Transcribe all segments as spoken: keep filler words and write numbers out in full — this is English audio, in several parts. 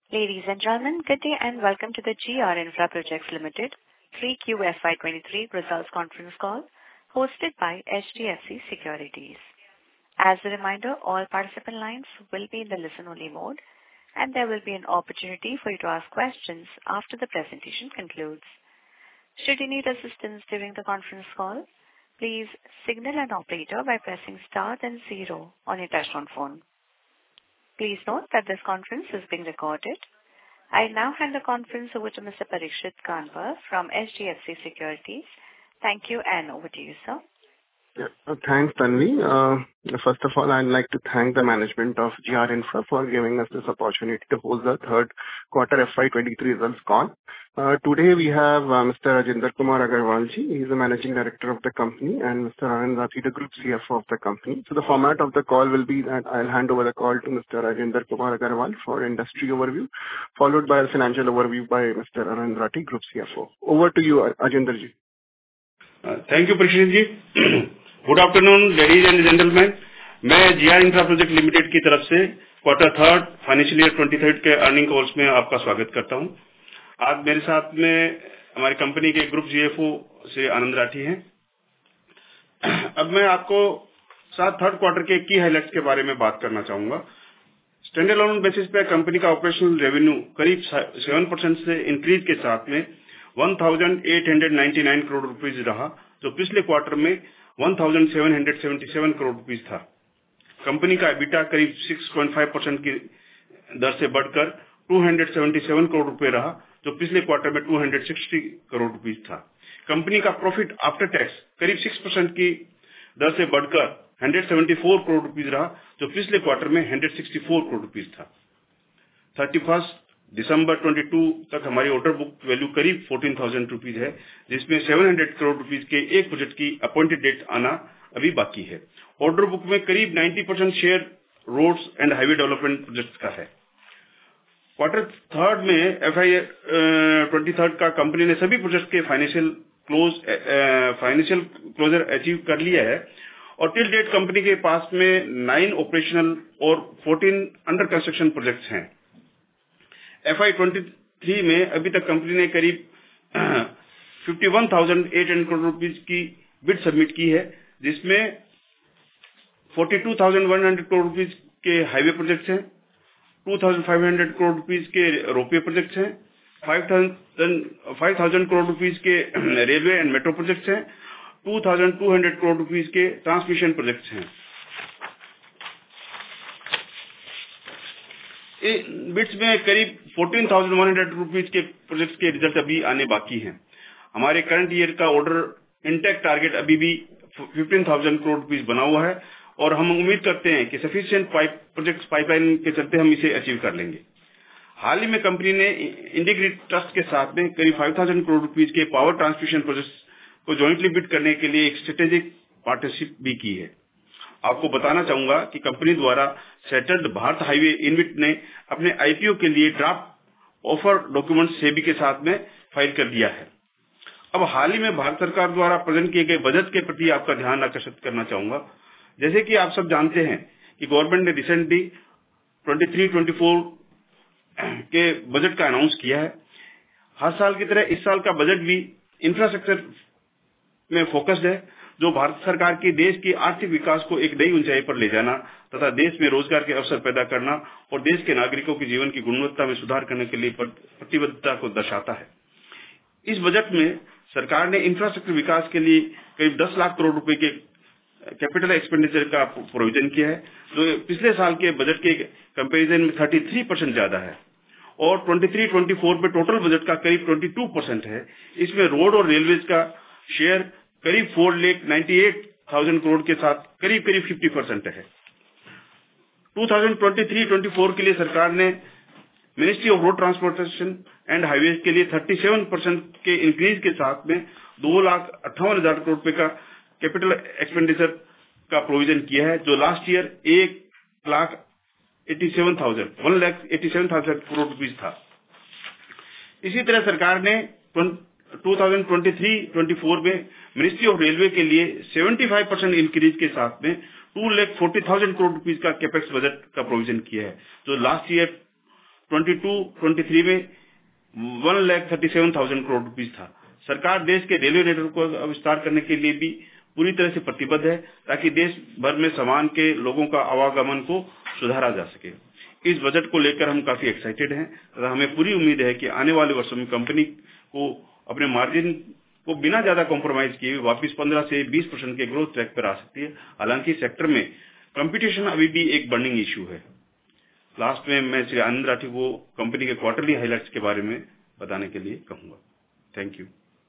Ladies and gentlemen, good day and welcome to the G R Infra Projects Limited three Q F Y twenty-three results conference call hosted by H D F C Securities. As a reminder, all participant lines will be in the listen-only mode, and there will be an opportunity for you to ask questions after the presentation concludes. Should you need assistance during the conference call, please signal an operator by pressing star then zero on your touchtone phone. Please note that this conference is being recorded. I now hand the conference over to Mister Parikshit Kandpal from H D F C Securities. Thank you, and over to you, sir. Yeah, uh, thanks, Tanvi. Uh, first of all, I'd like to thank the management of G R Infra for giving us this opportunity to host the third quarter F Y twenty-three results call. Uh, today we have uh, Mister Rajinder Kumar Agarwal ji. He's the managing director of the company, and Mister Anand Rathi, the group C F O of the company. So the format of the call will be that I'll hand over the call to Mister Rajinder Kumar Agarwal for industry overview, followed by a financial overview by Mister Anand Rathi, group C F O. Over to you, Rajinder ji. Uh, thank you, Parikshit ji. Good afternoon ladies and gentleman. मैं जीआर इंफ्रा प्रोजेक्ट लिमिटेड की तरफ से quarter third financial year twenty third के earning calls में आपका स्वागत करता हूं. आज मेरे साथ में हमारी कंपनी के ग्रुप जीएफओ से आनंद राठी हैं. अब मैं आपको साथ थर्ड क्वार्टर के की हाइलाइट्स के बारे में बात करना चाहूंगा. स्टैंड अलोन बेसिस पे कंपनी का ऑपरेशनल रेवेन्यू करीब सेवन परसेंट से इंक्रीज के साथ में one thousand eight hundred ninety nine crore rupees रहा, जो पिछले क्वार्टर में one thousand seven hundred seventy seven crore rupees था. कंपनी का एबिटा करीब सिक्स पॉइंट फाइव परसेंट की दर से बढ़कर two hundred seventy seven crore रुपए रहा, जो पिछले क्वार्टर में two hundred sixty crore rupees था. कंपनी का प्रॉफिट आफ्टर टैक्स करीब सिक्स परसेंट की दर से बढ़कर one hundred seventy four crore rupees रहा, जो पिछले क्वार्टर में one hundred sixty four crore rupees था. थर्टी फर्स्ट दिसंबर ट्वेंटी टू तक हमारी ऑर्डर बुक वैल्यू करीब फोर्टीन थाउजेंड रुपीज है, जिसमें सेवन हंड्रेड करोड़ रुपीस के एक प्रोजेक्ट की अपॉइंटेड डेट आना अभी बाकी है. ऑर्डर बुक में करीब ninety percent share roads and highway development project का है. क्वार्टर थर्ड में एफ आई ट्वेंटी थर्ड का कंपनी ने सभी प्रोजेक्ट के financial close financial closure achieve कर लिया है, और टिल डेट कंपनी के पास में नाइन ऑपरेशनल और फोर्टीन अंडर कंस्ट्रक्शन प्रोजेक्ट्स हैं. एफ आई ट्वेंटी थ्री में अभी तक कंपनी ने करीब fifty one thousand eight hundred crore rupees की बिड सबमिट की है, जिसमें forty two thousand one hundred crore rupees के हाईवे प्रोजेक्ट्स हैं, two thousand five hundred crore rupees के रोपवे प्रोजेक्ट्स हैं, फाइव थाउजेंड करोड़ रुपीज के रेलवे एंड मेट्रो प्रोजेक्ट्स हैं, two thousand two hundred crore rupees के ट्रांसमिशन प्रोजेक्ट्स हैं. बिट्स में करीब fourteen thousand one hundred rupees के प्रोजेक्ट्स के रिजल्ट अभी आने बाकी हैं. हमारे करंट ईयर का ऑर्डर इंटेक टारगेट अभी भी फिफ्टीन थाउजेंड करोड़ रुपीज बना हुआ है, और हम उम्मीद करते हैं कि सफिशिएंट पाइप प्रोजेक्ट्स पाइपलाइन के चलते हम इसे अचीव कर लेंगे. हाल ही में कंपनी ने इंटीग्रेटेड ट्रस्ट के साथ में करीब फाइव थाउजेंड करोड़ रुपीज के पावर ट्रांसमिशन प्रोजेक्ट्स को ज्वाइंटली बिड करने के लिए एक स्ट्रेटेजिक पार्टनरशिप भी की है. आपको बताना चाहूंगा कि कंपनी द्वारा सेटल्ड भारत हाईवे इनविट ने अपने आईपीओ के लिए ड्राफ्ट ऑफर डॉक्यूमेंट सेबी के साथ में फाइल कर दिया है. अब हाल ही में भारत सरकार द्वारा प्रेजेंट किए गए बजट के प्रति आपका ध्यान आकर्षित करना चाहूंगा. जैसे कि आप सब जानते हैं कि गवर्नमेंट ने recently twenty three twenty four के बजट का अनाउंस किया है. हर साल की तरह इस साल का बजट भी इंफ्रास्ट्रक्चर में फोकस्ड है, जो भारत सरकार की देश की आर्थिक विकास को एक नई ऊंचाई पर ले जाना तथा देश में रोजगार के अवसर पैदा करना और देश के नागरिकों की जीवन की गुणवत्ता में सुधार करने के लिए प्रतिबद्धता को दर्शाता है. इस बजट में सरकार ने इंफ्रास्ट्रक्चर विकास के लिए करीब दस लाख करोड़ रुपए के कैपिटल एक्सपेंडिचर का प्रोविजन किया है, जो पिछले साल के बजट के कंपेरिजन में थर्टी थ्री परसेंट ज्यादा है, और ट्वेंटी थ्री ट्वेंटी फोर में टोटल बजट का करीब ट्वेंटी टू परसेंट है. इसमें रोड और रेलवेज का शेयर करीब फोर लेख नाइन्टी एट थाउजेंड करोड़ के साथ करीब करीब फिफ्टी परसेंट है. Two thousand twenty three twenty four के लिए सरकार ने ministry of road transportation and highway के लिए थर्टी सेवन परसेंट के इंक्रीज के साथ में दो लाख अट्ठावन हजार करोड़ रुपए का कैपिटल एक्सपेंडिचर का प्रोविजन किया है, जो लास्ट ईयर एक lakh eighty seven thousand one lakh eighty seven thousand crore rupees था. इसी तरह सरकार ने two thousand twenty three twenty four में मिनिस्ट्री ऑफ रेलवे के लिए सेवेंटी फाइव परसेंट इंक्रीज के साथ में two lakh forty thousand crore rupees का कैपेक्स बजट का प्रोविजन किया है, जो लास्ट ईयर बाईस तेईस में one lakh thirty seven thousand crore rupees था। सरकार देश के रेलवे नेटवर्क को विस्तार करने के लिए भी पूरी तरह से प्रतिबद्ध है ताकि देश भर में सामान के लोगों का आवागमन को सुधारा जा सके। इस बजट को लेकर हम काफी एक्साइटेड हैं तथा हमें पूरी उम्मीद है कि आने वाले वर्षों में कंपनी को अपने मार्जिन को बिना ज्यादा कॉम्प्रोमाइज किए वापस पंद्रह से बीस परसेंट के ग्रोथ ट्रैक पर आ सकती है। हालांकि सेक्टर में कंपटीशन अभी भी एक बर्निंग इशू है। लास्ट में मैं श्री आनंद राठी को कंपनी के क्वार्टरली हाइलाइट्स के बारे में बताने के लिए कहूंगा। Thank you.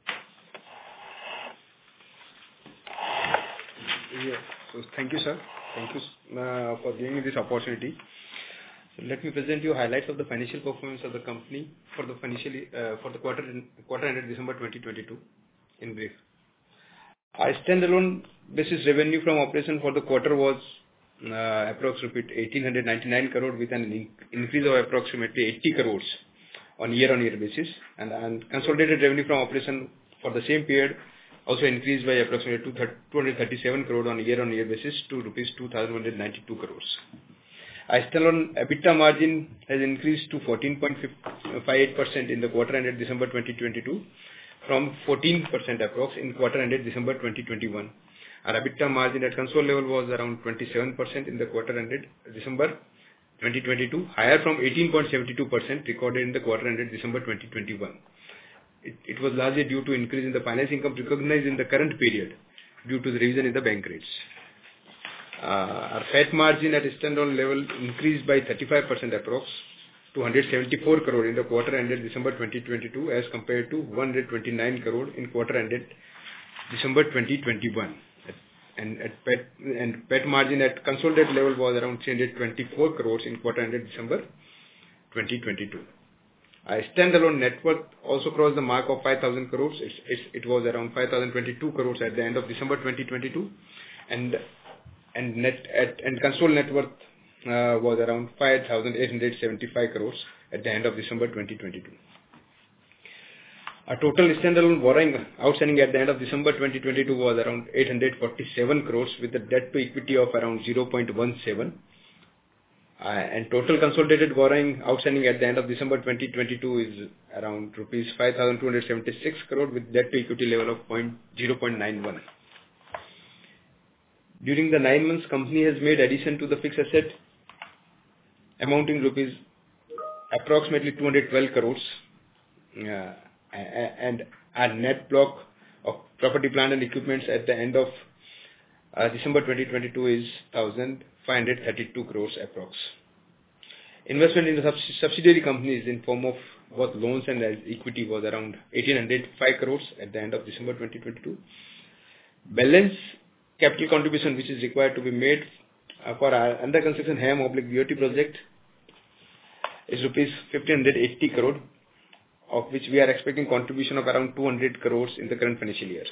Yeah. So thank you, sir. Thank you uh, for giving me this opportunity. So let me present you highlights of the financial performance of the company for the financial uh, for the quarter quarter ended December twenty twenty-two. In brief, our standalone basis revenue from operation for the quarter was uh, approximately eighteen ninety-nine crore with an increase of approximately eighty crores on year-on-year basis, and, and consolidated revenue from operation for the same period also increased by approximately two hundred thirty-seven crore on a year-on-year basis to rupees two thousand one hundred ninety-two crores. Our standalone EBITDA margin has increased to fourteen point five eight percent in the quarter ended December twenty twenty-two from fourteen percent approx in quarter ended December twenty twenty-one. Our EBITDA margin at consolidated level was around twenty-seven percent in the quarter ended December twenty twenty-two, higher from eighteen point seven two percent recorded in the quarter ended December twenty twenty-one. It, it was largely due to increase in the finance income recognized in the current period due to the revision in the bank rates. Uh, our P A T margin at standalone level increased by thirty-five percent approx to one hundred seventy-four crore in the quarter ended December twenty twenty-two as compared to one hundred twenty-nine crore in quarter ended December twenty twenty-one. And at P A T, and P A T margin at consolidated level was around three hundred twenty-four crores in quarter ended December twenty twenty-two. Our standalone net worth also crossed the mark of five thousand crores. It's, it's, it was around five thousand twenty-two crores at the end of December twenty twenty-two, and and net at and consolidated net worth uh, was around five thousand eight hundred seventy-five crores at the end of December twenty twenty-two. Our total standalone borrowing outstanding at the end of December twenty twenty-two was around eight hundred forty-seven crores with a debt to equity of around zero point one seven. Uh, and total consolidated borrowing outstanding at the end of December twenty twenty-two is around rupees five thousand two hundred seventy-six crore with debt to equity level of zero point nine one. During the nine months, company has made addition to the fixed asset amounting rupees approximately two hundred twelve crores, uh, and our net block of property, plant and equipments at the end of uh, December twenty twenty-two is one thousand five hundred thirty-two crores approx. Investment in the subs- subsidiary companies in form of both loans and equity was around eighteen oh five crores at the end of December twenty twenty-two. Balance capital contribution which is required to be made uh, for our under construction H A M oblique B O T project is rupees fifteen eighty crore, of which we are expecting contribution of around two hundred crores in the current financial year.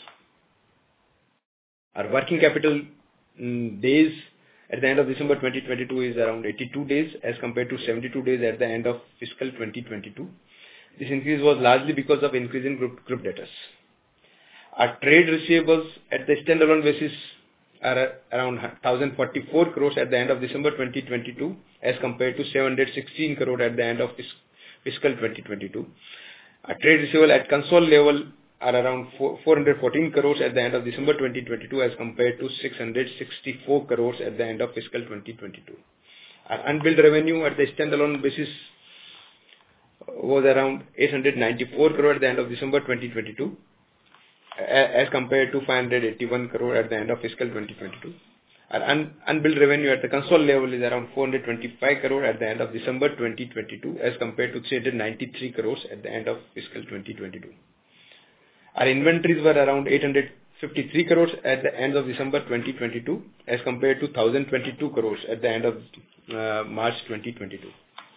Our working capital mm, days at the end of December twenty twenty-two is around eighty-two days as compared to seventy-two days at the end of fiscal twenty twenty-two. This increase was largely because of increase in group, group debtors. Our trade receivables at the standalone basis are around one thousand forty-four crores at the end of December twenty twenty-two as compared to seven hundred sixteen crore at the end of fiscal twenty twenty-two. Our trade receivable at consolidated level are around four hundred fourteen crores at the end of December twenty twenty-two as compared to six hundred sixty-four crores at the end of fiscal twenty twenty-two. Our unbilled revenue at the standalone basis was around eight hundred ninety-four crore at the end of December twenty twenty-two as compared to five hundred eighty-one crore at the end of fiscal twenty twenty-two. Our un- unbilled revenue at the consolidated level is around four hundred twenty-five crore at the end of December twenty twenty-two as compared to three hundred ninety-three crores at the end of fiscal twenty twenty-two. Our inventories were around eight hundred fifty-three crores at the end of December twenty twenty-two as compared to one thousand twenty-two crores at the end of uh, March twenty twenty-two.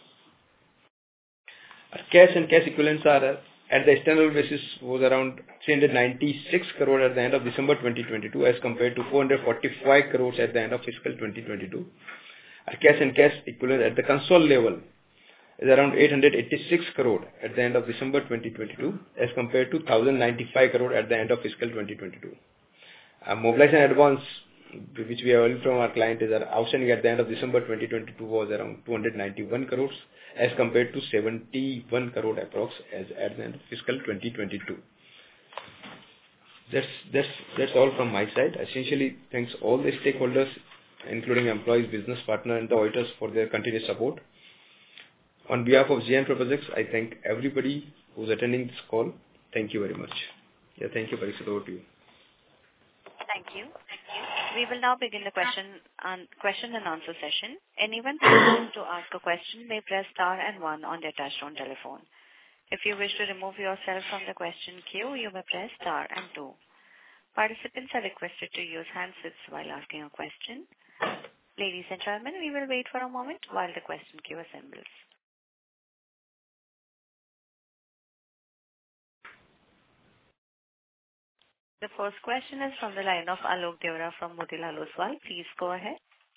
Our cash and cash equivalents are uh, at the external basis was around three hundred ninety-six crore at the end of December twenty twenty-two as compared to four hundred forty-five crores at the end of fiscal twenty twenty-two. Our cash and cash equivalent at the consolidated level is around eight hundred eighty-six crore at the end of December twenty twenty-two as compared to one thousand ninety-five crore at the end of fiscal twenty twenty-two. Our mobilization advance which we have earned from our client, is our outstanding at the end of December twenty twenty-two was around two hundred ninety-one crores as compared to seventy-one crore approx as at the end of fiscal twenty twenty-two. That's that's that's all from my side. Essentially, thanks all the stakeholders, including employees, business partner, and the auditors for their continued support. On behalf of G R Infra Projects, I thank everybody who's attending this call. Thank you very much. Yeah, thank you, Parikshit. Over to you. Thank you. We will now begin the question and question and answer session. Anyone who wishes to ask a question may press star and one on their touchtone telephone. If you wish to remove yourself from the question queue, you may press star and two. Participants are requested to use handsets while asking a question. Ladies and gentlemen, we will wait for a moment while the question queue assembles. The first question is from the line of Alok Deora from Motilal Oswal. Please go ahead.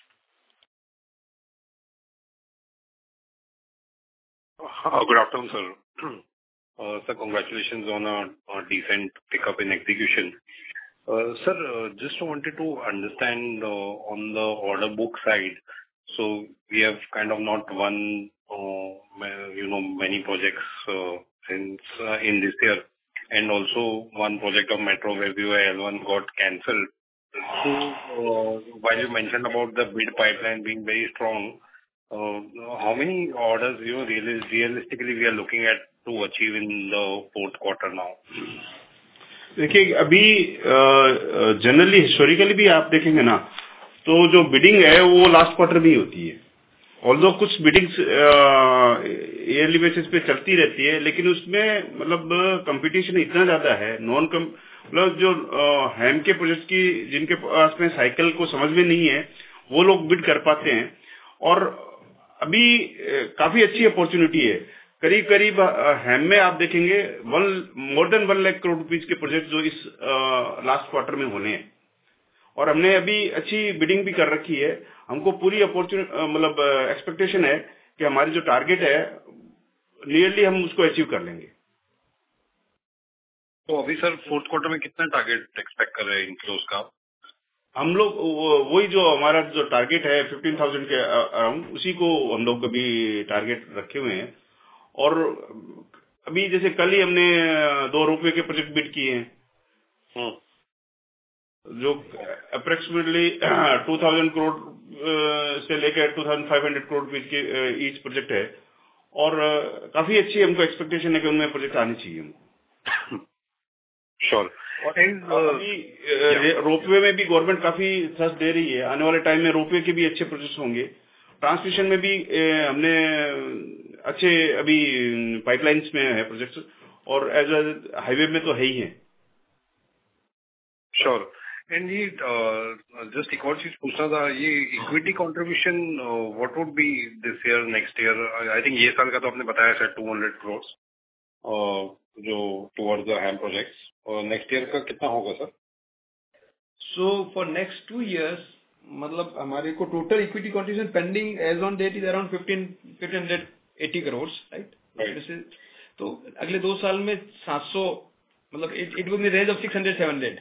Uh, Good afternoon, sir. Uh, Sir, congratulations on a a decent pickup in execution. Uh, Sir, uh, just wanted to understand uh, on the order book side. So we have kind of not won, uh, ma- you know, many projects uh, since uh, in this year, and also one project of Metro where we were L one got cancelled. So, uh, while you mentioned about the bid pipeline being very strong, uh, how many orders, you know, reali- realistically we are looking at to achieve in the fourth quarter now? देखिए अभी generally historically भी आप देखेंगे ना, तो जो bidding है वो लास्ट क्वार्टर में ही होती है. ऑल्दो कुछ बिडिंग्स ईयरली बेसिस पे चलती रहती है, लेकिन उसमें मतलब कंपटीशन इतना ज्यादा है. नॉन मतलब जो हैम के प्रोजेक्ट की जिनके पास में साइकिल को समझ में नहीं है, वो लोग बिड कर पाते हैं. और अभी काफी अच्छी अपॉर्चुनिटी है. करीब करीब हैम में आप देखेंगे one more than one lakh crore rupees के प्रोजेक्ट जो इस लास्ट क्वार्टर में होने हैं. और हमने अभी अच्छी बिडिंग भी कर रखी है. हमको पूरी अपॉर्चुनिटी मतलब एक्सपेक्टेशन है कि हमारी जो टारगेट है नियरली हम उसको अचीव कर लेंगे. तो अभी सर फोर्थ क्वार्टर में कितना टारगेट एक्सपेक्ट कर रहे हैं इनफ्लोज का? हम लोग वही जो हमारा जो टारगेट है फिफ्टीन थाउजेंड के अराउंड, उसी को हम लोग अभी टारगेट रखे हुए हैं. और अभी जैसे कल ही हमने दो रुपए के प्रोजेक्ट बिड किए हैं, जो अप्रोक्सीमेटली टू थाउजेंड करोड़ से लेकर two thousand five hundred crore rupees के ईच प्रोजेक्ट है. और काफी अच्छी हमको एक्सपेक्टेशन है कि उनमें प्रोजेक्ट आने चाहिए हमको. श्योर. और अभी रोपवे में भी गवर्नमेंट काफी थ्रस्ट दे रही है. आने वाले टाइम में रोपवे के भी अच्छे प्रोजेक्ट होंगे. ट्रांसमिशन में भी हमने अच्छे अभी पाइपलाइंस में है प्रोजेक्ट्स, और एज वेल हाईवे में तो है ही है. श्योर. एंड ये जस्ट एक और चीज पूछना था, ये equity contribution what would be this year next year? I think ये साल का तो आपने बताया सर टू हंड्रेड करोड़ जो टुवर्ड्स द हैम प्रोजेक्ट्स, और नेक्स्ट ईयर का कितना होगा sir? So for next two years मतलब हमारे को total equity contribution pending as on date is around fifteen hundred eighty crore, right? तो अगले दो साल में सात सौ मतलब it will be range of six hundred seven hundred.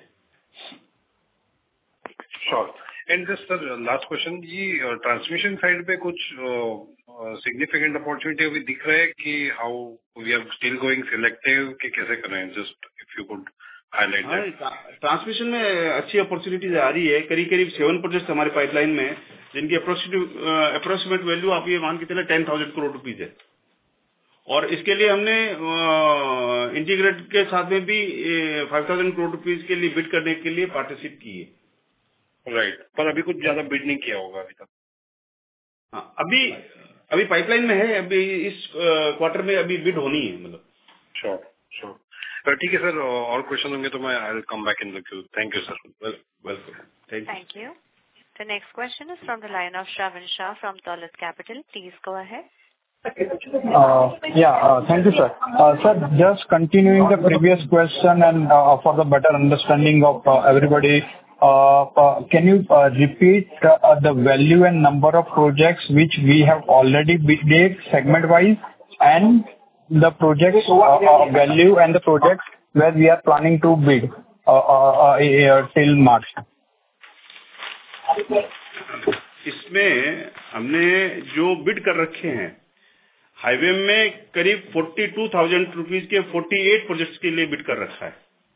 Sure. And just sir last question, ये ट्रांसमिशन साइड पे कुछ सिग्निफिकेंट अपॉर्चुनिटी अभी दिख रहा है कि how we are still going selective कि कैसे कर रहे हैं? Just if you could highlight that. Transmission में अच्छी अपॉर्चुनिटीज आ रही है. करीब करीब सेवन प्रोजेक्ट हमारे पाइपलाइन में है, जिनकी अप्रोक्सीमेट वैल्यू आप ये मान के चले टेन थाउजेंड करोड़ रुपीज है. और इसके लिए हमने इंटीग्रेट के साथ में भी फाइव थाउजेंड करोड़ रुपीज के लिए बिड करने के लिए पार्टनरशिप की है. Right right. पर अभी कुछ ज्यादा बिड नहीं किया होगा अभी तक? हाँ, अभी अभी पाइपलाइन में है. अभी इस क्वार्टर में अभी बिड होनी है मतलब. Sure sure. ठीक है सर, और क्वेश्चन होंगे तो मैं I will come back in the queue. Thank you sir. Welcome. Thank you. The next question is from the line of Shravan Shah from Dolat Capital. Please go ahead. Uh, yeah, uh, thank you, sir. Uh, sir, just continuing the previous question and uh, for the better understanding of uh, everybody, uh, uh, can you uh, repeat uh, the value and number of projects which we have already bid segment-wise, and the projects uh, uh, value and the projects where we are planning to bid uh, uh, uh, uh, till March? इसमें हमने जो bid कर रखे हैं highway में करीब बयालीस हज़ार रुपीस के अड़तालीस प्रोजेक्ट्स के लिए बिड कर रखा है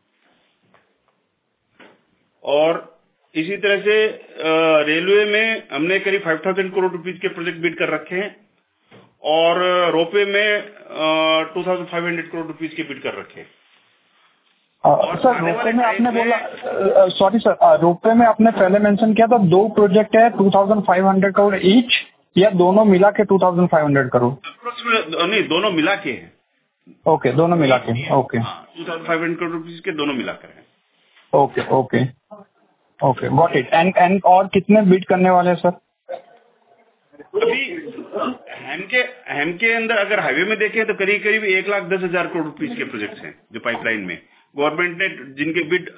और इसी तरह से रेलवे में हमने करीब पाँच हज़ार करोड़ रुपीस के प्रोजेक्ट बिड कर रखे हैं और रोपवे में दो हज़ार पाँच सौ करोड़ रुपीस के बिड कर रखे हैं। सर रोपवे में आपने बोला, सॉरी सर, रोपवे में आपने पहले मेंशन किया था दो प्रोजेक्ट है two thousand five hundred crore each या दोनों मिला के two thousand five hundred crore? नहीं, दोनों मिला के हैं। ओके, दोनों मिला के, okay, two thousand five hundred crore rupees के दोनों मिलाकर हैं। Okay okay okay, got it. And and और कितने बिड करने वाले हैं सर? अभी हेम के हेम के अंदर अगर हाईवे में देखें तो करीब करीब एक लाख दस हजार करोड़ रुपीस के प्रोजेक्ट्स हैं जो पाइपलाइन में गवर्नमेंट ने जिनके बिड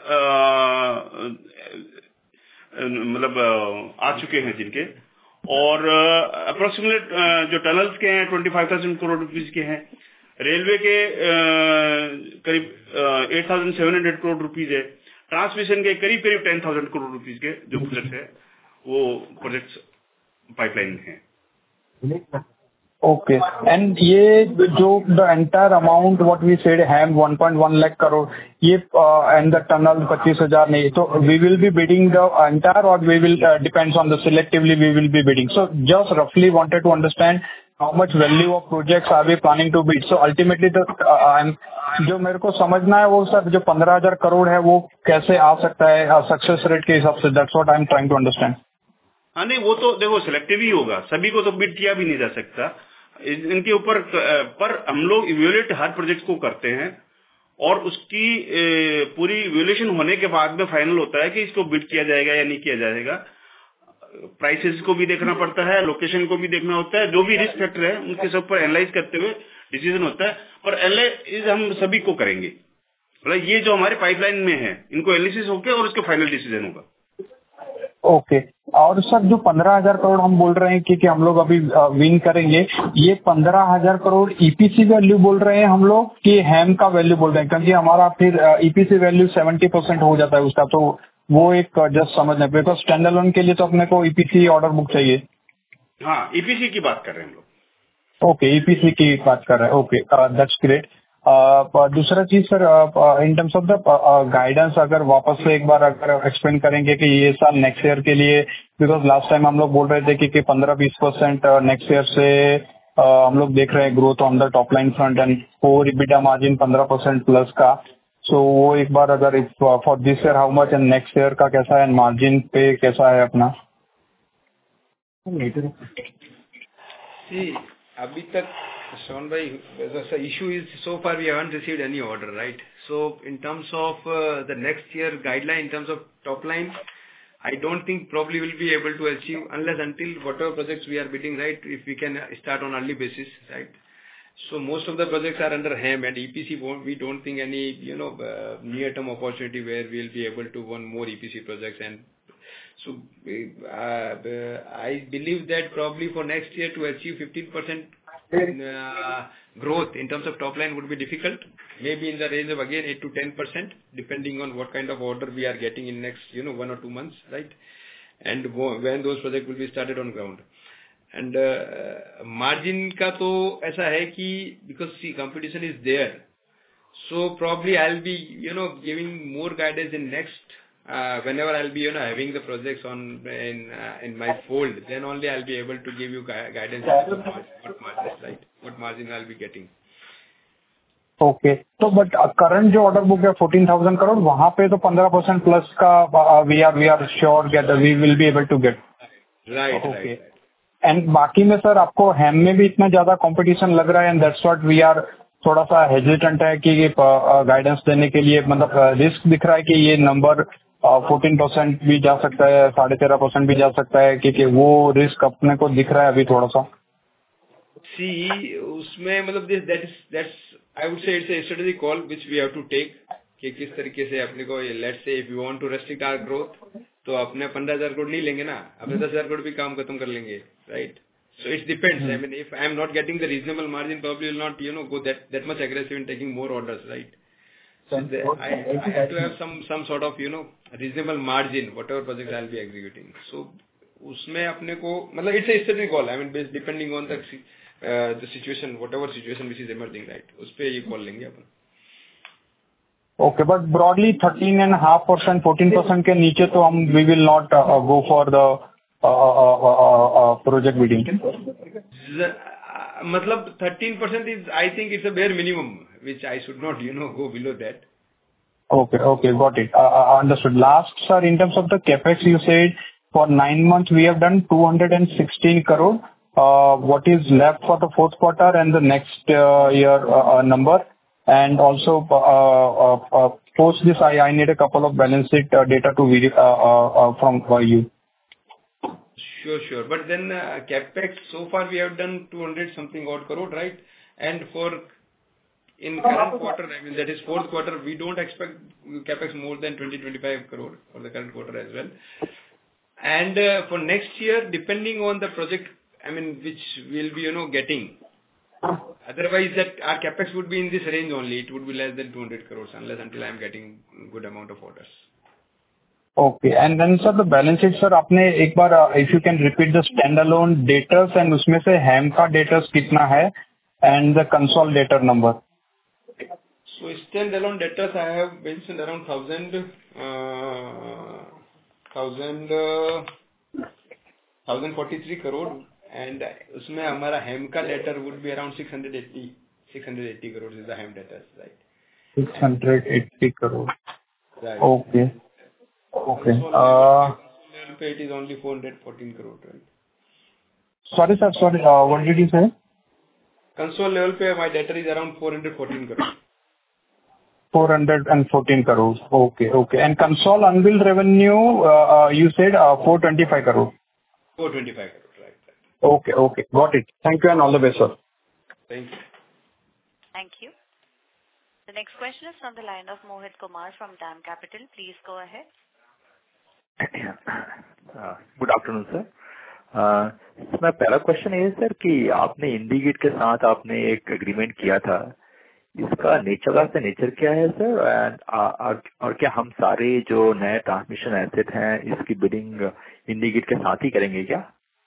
मतलब आ चुके हैं जिनके, और अप्रोक्सीमेट जो टनल्स के हैं twenty five thousand crore rupees के हैं, रेलवे के करीब eight thousand seven hundred crore rupees है, ट्रांसमिशन के करीब करीब टेन थाउजेंड करोड़ रुपीस के जो प्रोजेक्ट है वो प्रोजेक्ट्स पाइपलाइन है। ओके, एंड ये जो the entire amount what we said HAM one point one lakh crore, ये एंड द टनल पच्चीस हजार नहीं, तो we will be bidding the entire और we will depends on the selectively we will be bidding? So just रफली wanted to understand how much value of projects are we planning to bid? So ultimately the जो मेरे को समझना है वो sir जो पंद्रह हजार करोड़ है वो कैसे आ सकता है सक्सेस रेट के हिसाब से? That's what I am trying to understand. हाँ नहीं, वो तो देखो सिलेक्टिव ही होगा, सभी को तो बिड किया भी नहीं जा सकता इनके ऊपर, पर हम लोग इवेल्युएट हर प्रोजेक्ट को करते हैं और उसकी पूरी इवेल्युएशन होने के बाद में फाइनल होता है कि इसको बिड किया जाएगा या नहीं किया जाएगा। प्राइसेस को भी देखना पड़ता है, लोकेशन को भी देखना होता है, जो भी रिस्क फैक्टर है उनके सब पर एनालाइज करते हुए डिसीजन होता है, पर एनालाइज हम सभी को करेंगे। मतलब ये जो हमारे पाइपलाइन में है इनको एनालिसिस होकर और उसके फाइनल डिसीजन होगा। Okay okay. और सर जो पंद्रह हजार करोड़ हम बोल रहे हैं कि, कि हम लोग अभी विन करेंगे, ये पंद्रह हजार करोड़ ईपीसी वैल्यू बोल रहे हैं हम लोग कि हैम का वैल्यू बोल रहे हैं? क्योंकि हमारा फिर ईपीसी वैल्यू सेवेंटी परसेंट हो जाता है उसका, तो वो एक जस्ट समझना, बिकॉज स्टैंड अलोन के लिए तो अपने को ईपीसी ऑर्डर बुक चाहिए। हाँ, ईपीसी की बात कर रहे हैं हम लोग। ओके, ईपीसी की बात कर रहे हैं, ओके, दैट्स ग्रेट। दूसरा चीज sir, in terms of the guidance अगर वापस से एक बार अगर एक्सप्लेन करेंगे कि ये साल नेक्स्ट ईयर के लिए, बिकॉज लास्ट टाइम हम लोग बोल रहे थे कि पंद्रह बीस परसेंट नेक्स्ट ईयर से uh, हम लोग देख रहे हैं growth on the top line front and core EBITDA margin पंद्रह परसेंट प्लस का। सो so, वो एक बार अगर for this year how much and next year का कैसा है, मार्जिन पे कैसा है अपना? See, अभी तक Sean bhai, the issue is so far we haven't received any order, right? So in terms of uh, the next year guideline, in terms of top line, I don't think probably we'll be able to achieve unless until whatever projects we are bidding, right, if we can start on early basis, right? So most of the projects are under H A M and E P C, we don't think any, you know, uh, near-term opportunity where we'll be able to win more E P C projects. And so uh, I believe that probably for next year to achieve fifteen percent uh, growth in terms of top line would be difficult. Maybe in the range of again eight to ten percent, depending on what kind of order we are getting in next, you know, one or two months, right? And when those projects will be started on ground. And uh, margin का तो ऐसा है कि because see competition is there, so probably I'll be, you know, giving more guidance in next uh, whenever I'll be, you know, having the projects on in uh, in my fold, then only I'll be able to give you gu- guidance on what margins, right? What margin I'll be getting. Okay, तो but current जो order book है fourteen thousand crore, वहाँ पे तो पंद्रह percent plus का we are we are sure get we will be able to get, right? Okay. And बाकी में सर आपको हैम में भी इतना ज्यादा कंपटीशन लग रहा है and that's what we are थोड़ा सा हेजिटेंट है कि गाइडेंस देने के लिए, मतलब रिस्क दिख रहा है कि ये नंबर फोर्टीन परसेंट भी जा सकता है, साढ़े तेरह परसेंट भी जा सकता है, क्योंकि वो रिस्क अपने को दिख रहा है अभी थोड़ा सा। सी उसमें मतलब this that is that's I would say it's a strategic call which we have to take कि किस तरीके से अपने को, let's say if you want to restrict our growth तो अपने पंद्रह हजार करोड़ नहीं लेंगे ना, अपने दस हजार करोड़ भी काम खत्म कर लेंगे, right? So it depends. I mean if I am not getting the reasonable margin, probably will not, you know, go that that much aggressive in taking more orders, right? So there, I, I have to have some some sort of you know reasonable margin whatever project I'll be executing. So उसमें अपने को मतलब it's a strategic call. I mean based depending on the uh, the situation, whatever situation which is emerging, right? उस पे ये call लेंगे अपन. Okay, but broadly thirteen and a half percent, fourteen percent के नीचे तो हम we will not uh, go for the uh, uh, uh, uh, project bidding. The, uh, मतलब thirteen percent is I think it's a bare minimum which I should not you know go below that. Okay, okay, got it. Uh, uh, understood. Last, sir, in terms of the capex, you said for nine months we have done two hundred sixteen crore. Uh, what is left for the fourth quarter and the next uh, year uh, uh, number? And also, uh, uh, uh, post this, I, I need a couple of balance sheet uh, data to verify uh, uh, uh, from uh, you. Sure, sure. But then uh, capex so far we have done two hundred something odd crore, right? And for in current quarter, I mean that is fourth quarter, we don't expect capex more than twenty to twenty-five crore for the current quarter as well. And uh, for next year, depending on the project, I mean which we'll be you know getting. Otherwise, that our capex would be in this range only. It would be less than two hundred crores unless until I am getting good amount of orders. Okay, and then sir the balance sheet, sir, आपने एक बार uh, if you can repeat the standalone debtors and उसमें से ham का debtors कितना है and the consolidated number. So standalone debtors I have mentioned around thousand, uh, thousand, uh, thousand forty-three crore. And उसमें हमारा HAM का डेटर would be around six hundred eighty, six hundred eighty crores is the hem debtors, right? six hundred eighty crore. Right. Okay. Okay. So Uh, it is only four hundred fourteen crore, right? sorry, sir. Sorry. Uh, what did you say? Console level पे my debtor is around four hundred fourteen crore. four hundred fourteen crores. Okay. Okay. And console unbilled revenue, uh, uh, you said uh, four hundred twenty-five crore. four hundred twenty-five crore. Okay, okay. Got it. Thank you and all the best, sir. Thank you. Thank you. The next question is from the line of Mohit Kumar from DAM Capital. Please go ahead. uh, good afternoon, sir. Uh, my पहला question है sir कि आपने इंडिगेट के साथ आपने एक agreement किया था, इसका नेचर से नेचर क्या है सर? एंड और, और क्या हम सारे जो नए ट्रांसमिशन एसेट हैं इसकी बिडिंग इंडिगेट के साथ ही करेंगे क्या?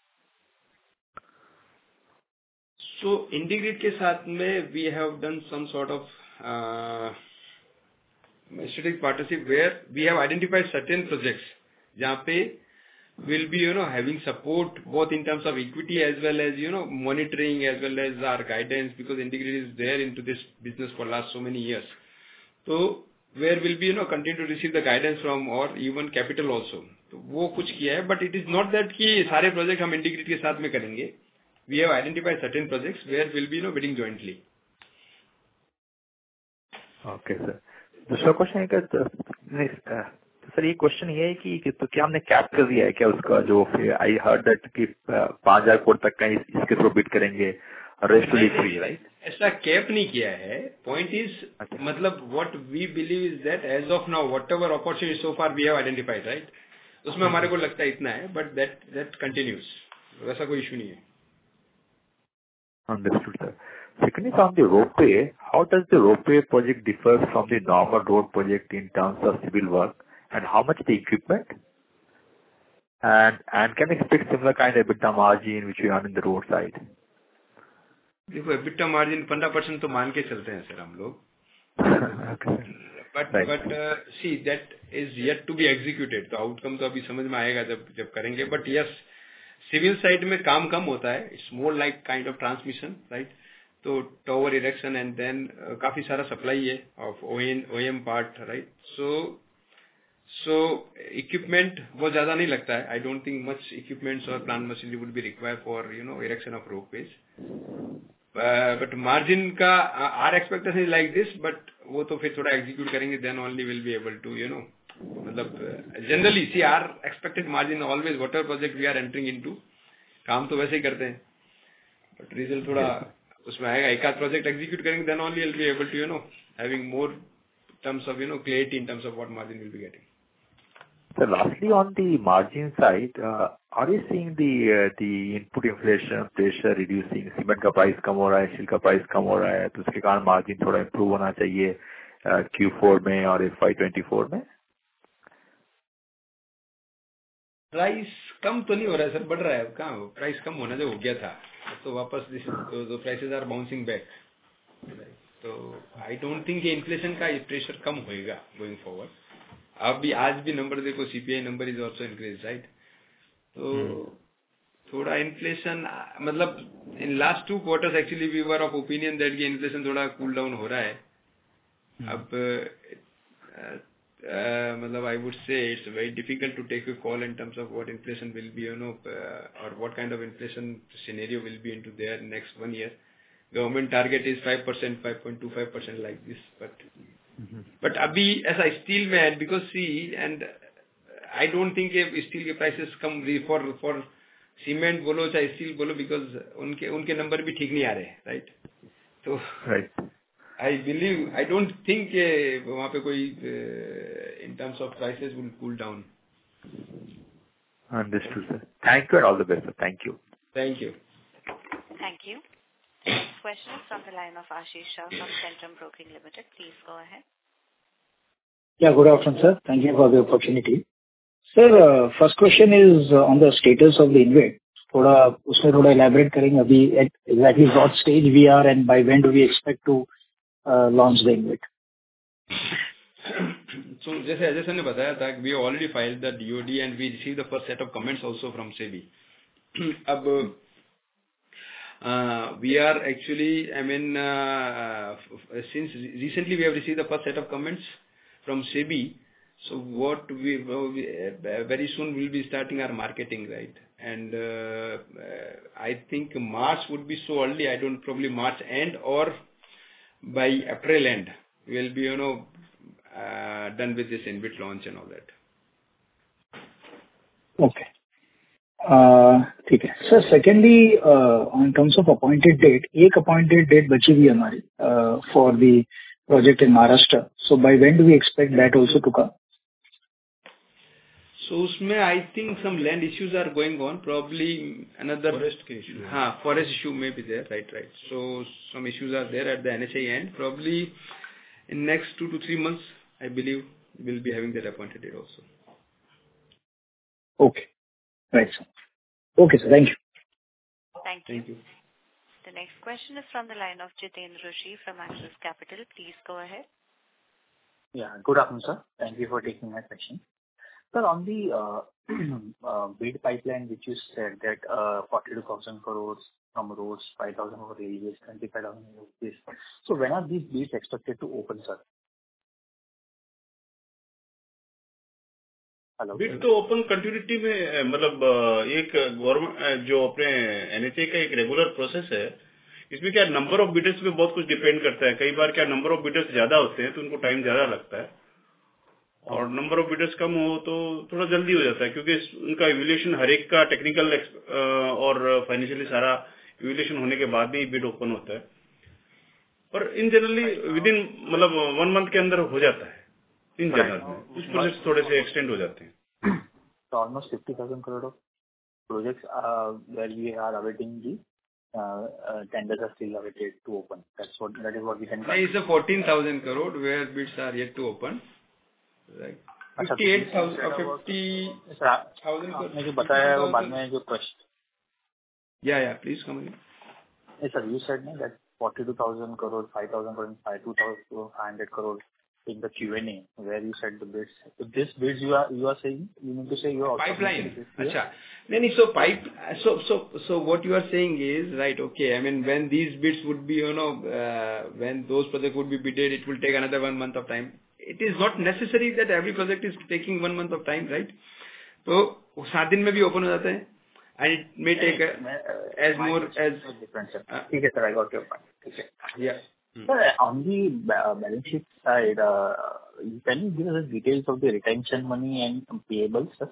So IndiGrid के साथ में we have done some sort of uh, strategic partnership where we have identified certain projects जहाँ पे will be you know having support both in terms of equity as well as you know monitoring as well as our guidance, because IndiGrid is there into this business for last so many years. So where will be you know continue to receive the guidance from or even capital also. तो वो कुछ किया है, but it is not that कि सारे project हम IndiGrid के साथ में करेंगे. We have identified certain projects where we'll be you know bidding jointly. Okay, sir. दूसरा क्वेश्चन है कि सर ये क्वेश्चन ये है कि, कि तो क्या हमने कैप कर दिया है क्या उसका जो आई हर्ड दैट कि पांच हजार करोड़ तक का इस, इसके थ्रू बिड करेंगे, रेस्ट टू फ्री, राइट? ऐसा कैप नहीं किया है. पॉइंट इज मतलब what we believe is that as of now whatever opportunity so far we have identified, right? उसमें हमारे को लगता है इतना है, बट दैट दैट कंटिन्यूज. वैसा कोई इशू नहीं है. Understood, sir. Second is on the ropeway. How does the ropeway project differ from the normal road project in terms of civil work, and how much the equipment? And and can we expect similar kind of EBITDA margin which we earn in the road side? देखो EBITDA margin पंद्रह percent तो मान के चलते हैं sir हम लोग. Okay. But right. but uh, see that is yet to be executed. तो outcome तो अभी समझ में आएगा जब जब करेंगे. But yes, सिविल साइड में काम कम होता है. It's more like kind of transmission, right? तो टावर इरेक्शन एंड देन काफी सारा सप्लाई है of OM part, right? So so equipment बहुत ज्यादा नहीं लगता है. I don't think much equipments और plant machinery would be require for you know erection of ropeways. But margin का our expectation is like this, but वो तो फिर थोड़ा एग्जीक्यूट करेंगे, then only will be able to you know मतलब generally see our expected margin always whatever project we are entering into, काम तो वैसे ही करते हैं, बट रिजल्ट थोड़ा उसमें आएगा. एक आध प्रोजेक्ट एग्जीक्यूट करेंगे, then only will be able to you know having more terms of you know clarity in terms of what margin we'll be getting. So lastly, on the margin side, uh, are you seeing the uh, the input inflation pressure reducing? Cement का price कम हो रहा है, steel का price कम हो रहा है, तो उसके कारण मार्जिन थोड़ा इम्प्रूव होना चाहिए. Q four में और F Y twenty-four में? प्राइस कम तो नहीं हो रहा है सर, बढ़ रहा है. कहाँ प्राइस कम होना जो हो गया था तो वापस तो प्राइसेस आर बाउंसिंग बैक. तो आई डोंट थिंक इन्फ्लेशन का प्रेशर कम होएगा गोइंग फॉरवर्ड. आप भी आज भी नंबर देखो, CPI number is also increase, right. तो थोड़ा इन्फ्लेशन मतलब in last two quarters actually we were of opinion that ये इन्फ्लेशन थोड़ा कूल डाउन हो रहा है. अब मतलब I would say it's very difficult to take a call in terms of what inflation will be, you know, uh, or what kind of inflation scenario will be into there next one year. Government target is five percent, five point two five percent like this, but mm-hmm. but abhi as a steel man, because see, and I don't think if steel prices come for for cement bolo chahe steel bolo, because unke unke number bhi theek nahi aa rahe, right? So right. I believe, I don't think uh, वहाँ पे कोई uh, in terms of prices will cool down. Understood, sir. Thank you and all the best, sir. Thank you. Thank you. Thank you. Next question is from the line of Ashish Shah from Centrum Broking Limited. Please go ahead. Yeah, good afternoon, sir. Thank you for the opportunity. Sir, uh, first question is uh, on the status of the InvIT. थोड़ा उसमें थोड़ा elaborate करेंगे अभी at exactly what stage we are and by when do we expect to uh, launch the InvIT. So जैसे Ajay sir ने बताया था, we already filed the D O D and we received the first set of comments also from SEBI. अब uh, we are actually, I mean, uh, since recently we have received the first set of comments from SEBI. So what we, we uh, very soon we'll be starting our marketing, right? And uh, uh, I think March would be so early. I don't probably March end or by April end we'll be, you know, uh, done with this InvIT launch and all that. Okay. Uh, ठीक है. Sir, secondly, uh, in terms of appointed date, एक appointed date बची हुई हमारी uh, for the project in Maharashtra. So by when do we expect that also to come? So उसमें I think some land issues are going on. Probably another forest issue. हाँ, forest issue may be there. Right, right. So some issues are there at the N H A I end. Probably in next two to three months, I believe we'll be having that appointed date also. Okay. Right, sir. Okay, sir. Thank you. Thank you. Thank you. The next question is from the line of Jitendra Rishi from Axis Capital. Please go ahead. Yeah. Good afternoon, sir. Thank you for taking my question. Sir, on the uh, uh, bid pipeline, which you said that uh, forty-two thousand crores from roads, five thousand for railways, twenty-five thousand rupees. So when are these bids expected to open, sir? Hello? Bid तो open continuity में मतलब एक government जो अपने NHA का एक regular process है, इसमें क्या नंबर ऑफ बिडर्स पे बहुत कुछ डिपेंड करता है. कई बार क्या नंबर ऑफ बिडर्स ज्यादा होते हैं तो उनको टाइम ज्यादा लगता है, और नंबर ऑफ बिडर्स कम हो तो थोड़ा जल्दी हो जाता है, क्योंकि उनका इवैल्यूएशन हर एक का टेक्निकल और फाइनेंशियली सारा इवैल्यूएशन होने के बाद ही बिड ओपन होता है. पर इन जनरली विद इन मतलब वन मंथ के अंदर हो जाता है इन जनरल में. कुछ प्रोजेक्ट्स थोड़े से एक्सटेंड हो जाते हैं. So almost fifty thousand crore of projects uh, where we are awaiting the uh, uh, tenders are still awaited to open. That's what that is what we can. It's a fourteen thousand crore where bids are yet to open. Right. fifty-eight thousand or fifty thousand. आपने जो बताया है वो बाद में जो question. Yeah, yeah. Please come again. Yes, sir. You said no, that forty-two thousand crore, five thousand crore, two thousand five hundred crore in the Q and A where you said the bids. So this bids you are you are saying you need to say you are pipeline. Acha. No, no. So pipe. So so so what you are saying is right. Okay. I mean when these bids would be, you know, uh, when those projects would be bidded, it will take another one month of time. It is not necessary that every project is taking one month of time, right? So सात दिन में भी open हो जाते हैं, and it may take a, as more as different. ठीक है sir, I got your point. ठीक है. Yeah. Sir, on the balance sheet side, uh, can you give us the details of the retention money and payables, sir?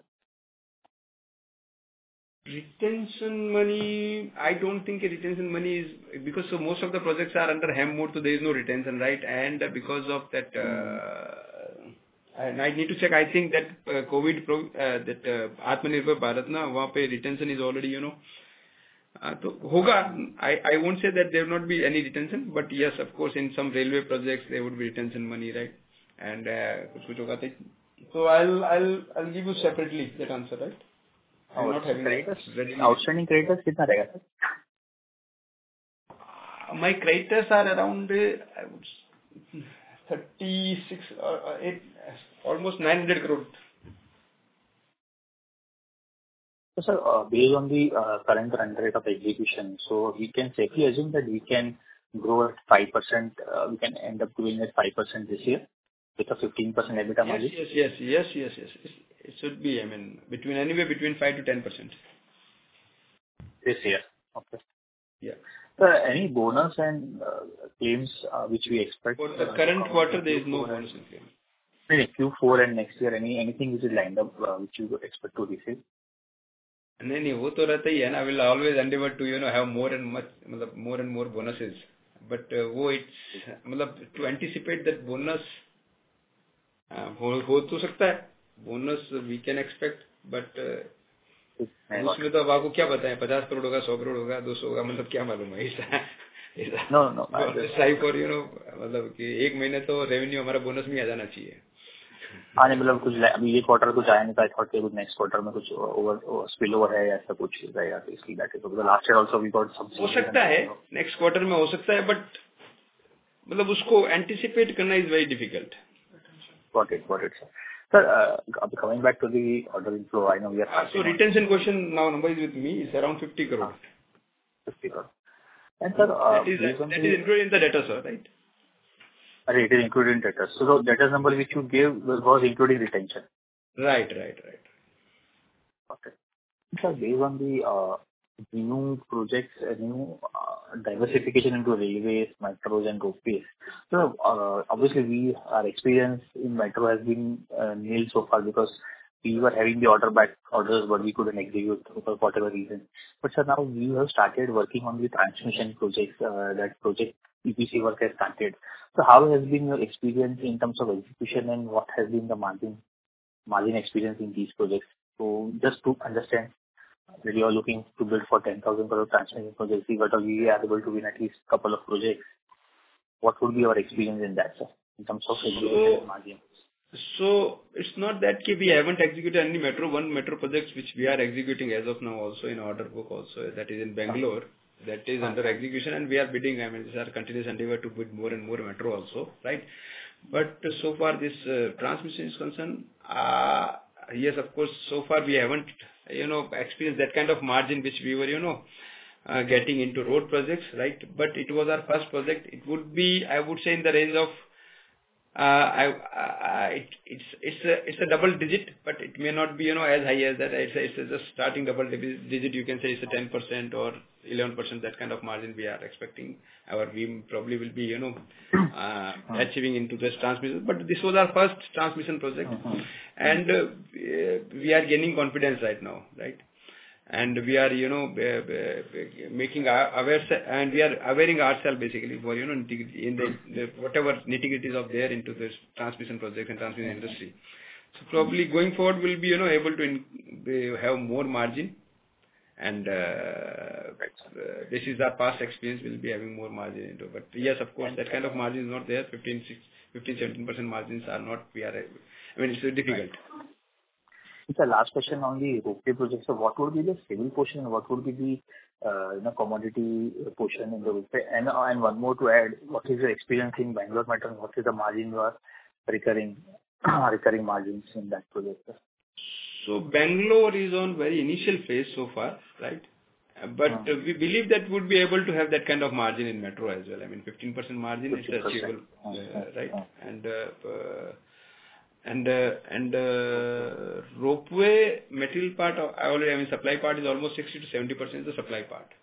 Retention money, I don't think a retention money is, because so most of the projects are under HAM mode, so there is no retention, right? And because of that, uh, and I need to check, I think that uh, COVID, pro, uh, that uh, Atmanirbhar Bharat, na, वहाँ पे retention is already, you know, तो होगा. I I won't say that there will not be any retention, but yes, of course, in some railway projects there would be retention money, right? And कुछ कुछ होगा तो. So I'll I'll I'll give you separately that answer, right? I'm not having creditors. Outstanding creditors कितना रहेगा sir? My creditors are around I would thirty-six or eight, almost nine hundred crore. So, sir, uh, based on the uh, current run rate of execution, so we can safely assume that we can grow at five percent, uh, we can end up growing at five percent this year with a fifteen percent EBITDA margin? Yes, yes, yes, yes, yes, yes. It should be, I mean, between anywhere between five to ten percent. This year. Okay. Yeah. Sir, any bonus and uh, claims uh, which we expect? For the current uh, quarter, there is no bonus and claim. In Q four and next year, any anything which is lined up uh, which you expect to receive? नहीं नहीं वो तो रहता ही है ना. I will always endeavor to you know have more and much मतलब more and more bonuses, but uh, वो it's मतलब to anticipate that bonus uh, हो हो तो सकता है. Bonus we can expect, but uh, उसमें तो अब आपको क्या पता है पचास करोड़ होगा, सौ करोड़ होगा, दो सौ होगा, मतलब क्या मालूम है ऐसा ऐसा. No no. Try for you know मतलब कि एक महीने तो रेवेन्यू हमारा बोनस में आ जाना चाहिए. हाँ नहीं मतलब कुछ अभी ये क्वार्टर कुछ आया नहीं था. थॉट के कुछ नेक्स्ट क्वार्टर में कुछ ओवर स्पिल ओवर है ऐसा कुछ रहेगा तो इसलिए that is because last year also we got some. हो सकता है नेक्स्ट क्वार्टर में हो सकता है, बट मतलब उसको एंटिसिपेट करना is very difficult. Got it got it sir. Sir coming back to the order inflow, I know we are so retention question now number is with me is around fifty crore. fifty crore. And sir, uh, that is that is included in the data, sir, right? It is included in data. So the data number which you gave was including retention. Right, right, right. Okay. Sir, based on the uh, new projects, uh, new uh, diversification into railways, metros, and ropeways. So uh, obviously, we our experience in metro has been uh, nil so far because we were having the order back orders, but we couldn't execute for whatever reason. But sir, now we have started working on the transmission projects. Uh, that project E P C work has started. So how has been your experience in terms of execution, and what has been the margin margin experience in these projects? So just to understand that you are looking to build for ten thousand crore transmission projects, but we are able to win at least a couple of projects. What would be your experience in that, sir, in terms of execution so, and margin? So it's not that we haven't executed any metro one metro projects which we are executing as of now also in order book also, that is in Bangalore. That is under execution and we are bidding. I mean, this is our continuous endeavor to bid more and more metro also, right? But uh, so far this uh, transmission is concerned, uh, yes, of course, so far we haven't, you know, experienced that kind of margin which we were, you know, uh, getting into road projects, right? But it was our first project. It would be, I would say, in the range of Uh, I, I, it, it's it's a it's a double digit, but it may not be you know as high as that. It's a, it's a just starting double digit. You can say it's a ten percent or eleven percent. That kind of margin we are expecting. Our we probably will be you know uh, achieving into this transmission. But this was our first transmission project, and uh, we are gaining confidence right now, right? And we are, you know, making aware, and we are awareing ourselves basically for, you know, in the, the whatever nitty-gritties of there into this transmission project and transmission industry. So probably going forward we'll be, you know, able to in, have more margin, and uh, uh, this is our past experience. We'll be having more margin into. But yes, of course, that kind of margin is not there. fifteen, seventeen percent margins are not. We are. I mean, it's difficult. It's a last question on the ropeway project. So what would be the civil portion and what would be the uh, you know commodity portion in the ropeway? And uh, and one more to add, what is your experience in Bangalore Metro and what is the margin you are recurring recurring margins in that project? So Bangalore is on very initial phase so far, right? But uh, we believe that would be able to have that kind of margin in metro as well. I mean, fifteen percent margin is achievable, uh, right? And uh, uh, And uh, and uh, ropeway material part, of, I already I mean supply part is almost sixty to seventy percent the supply part.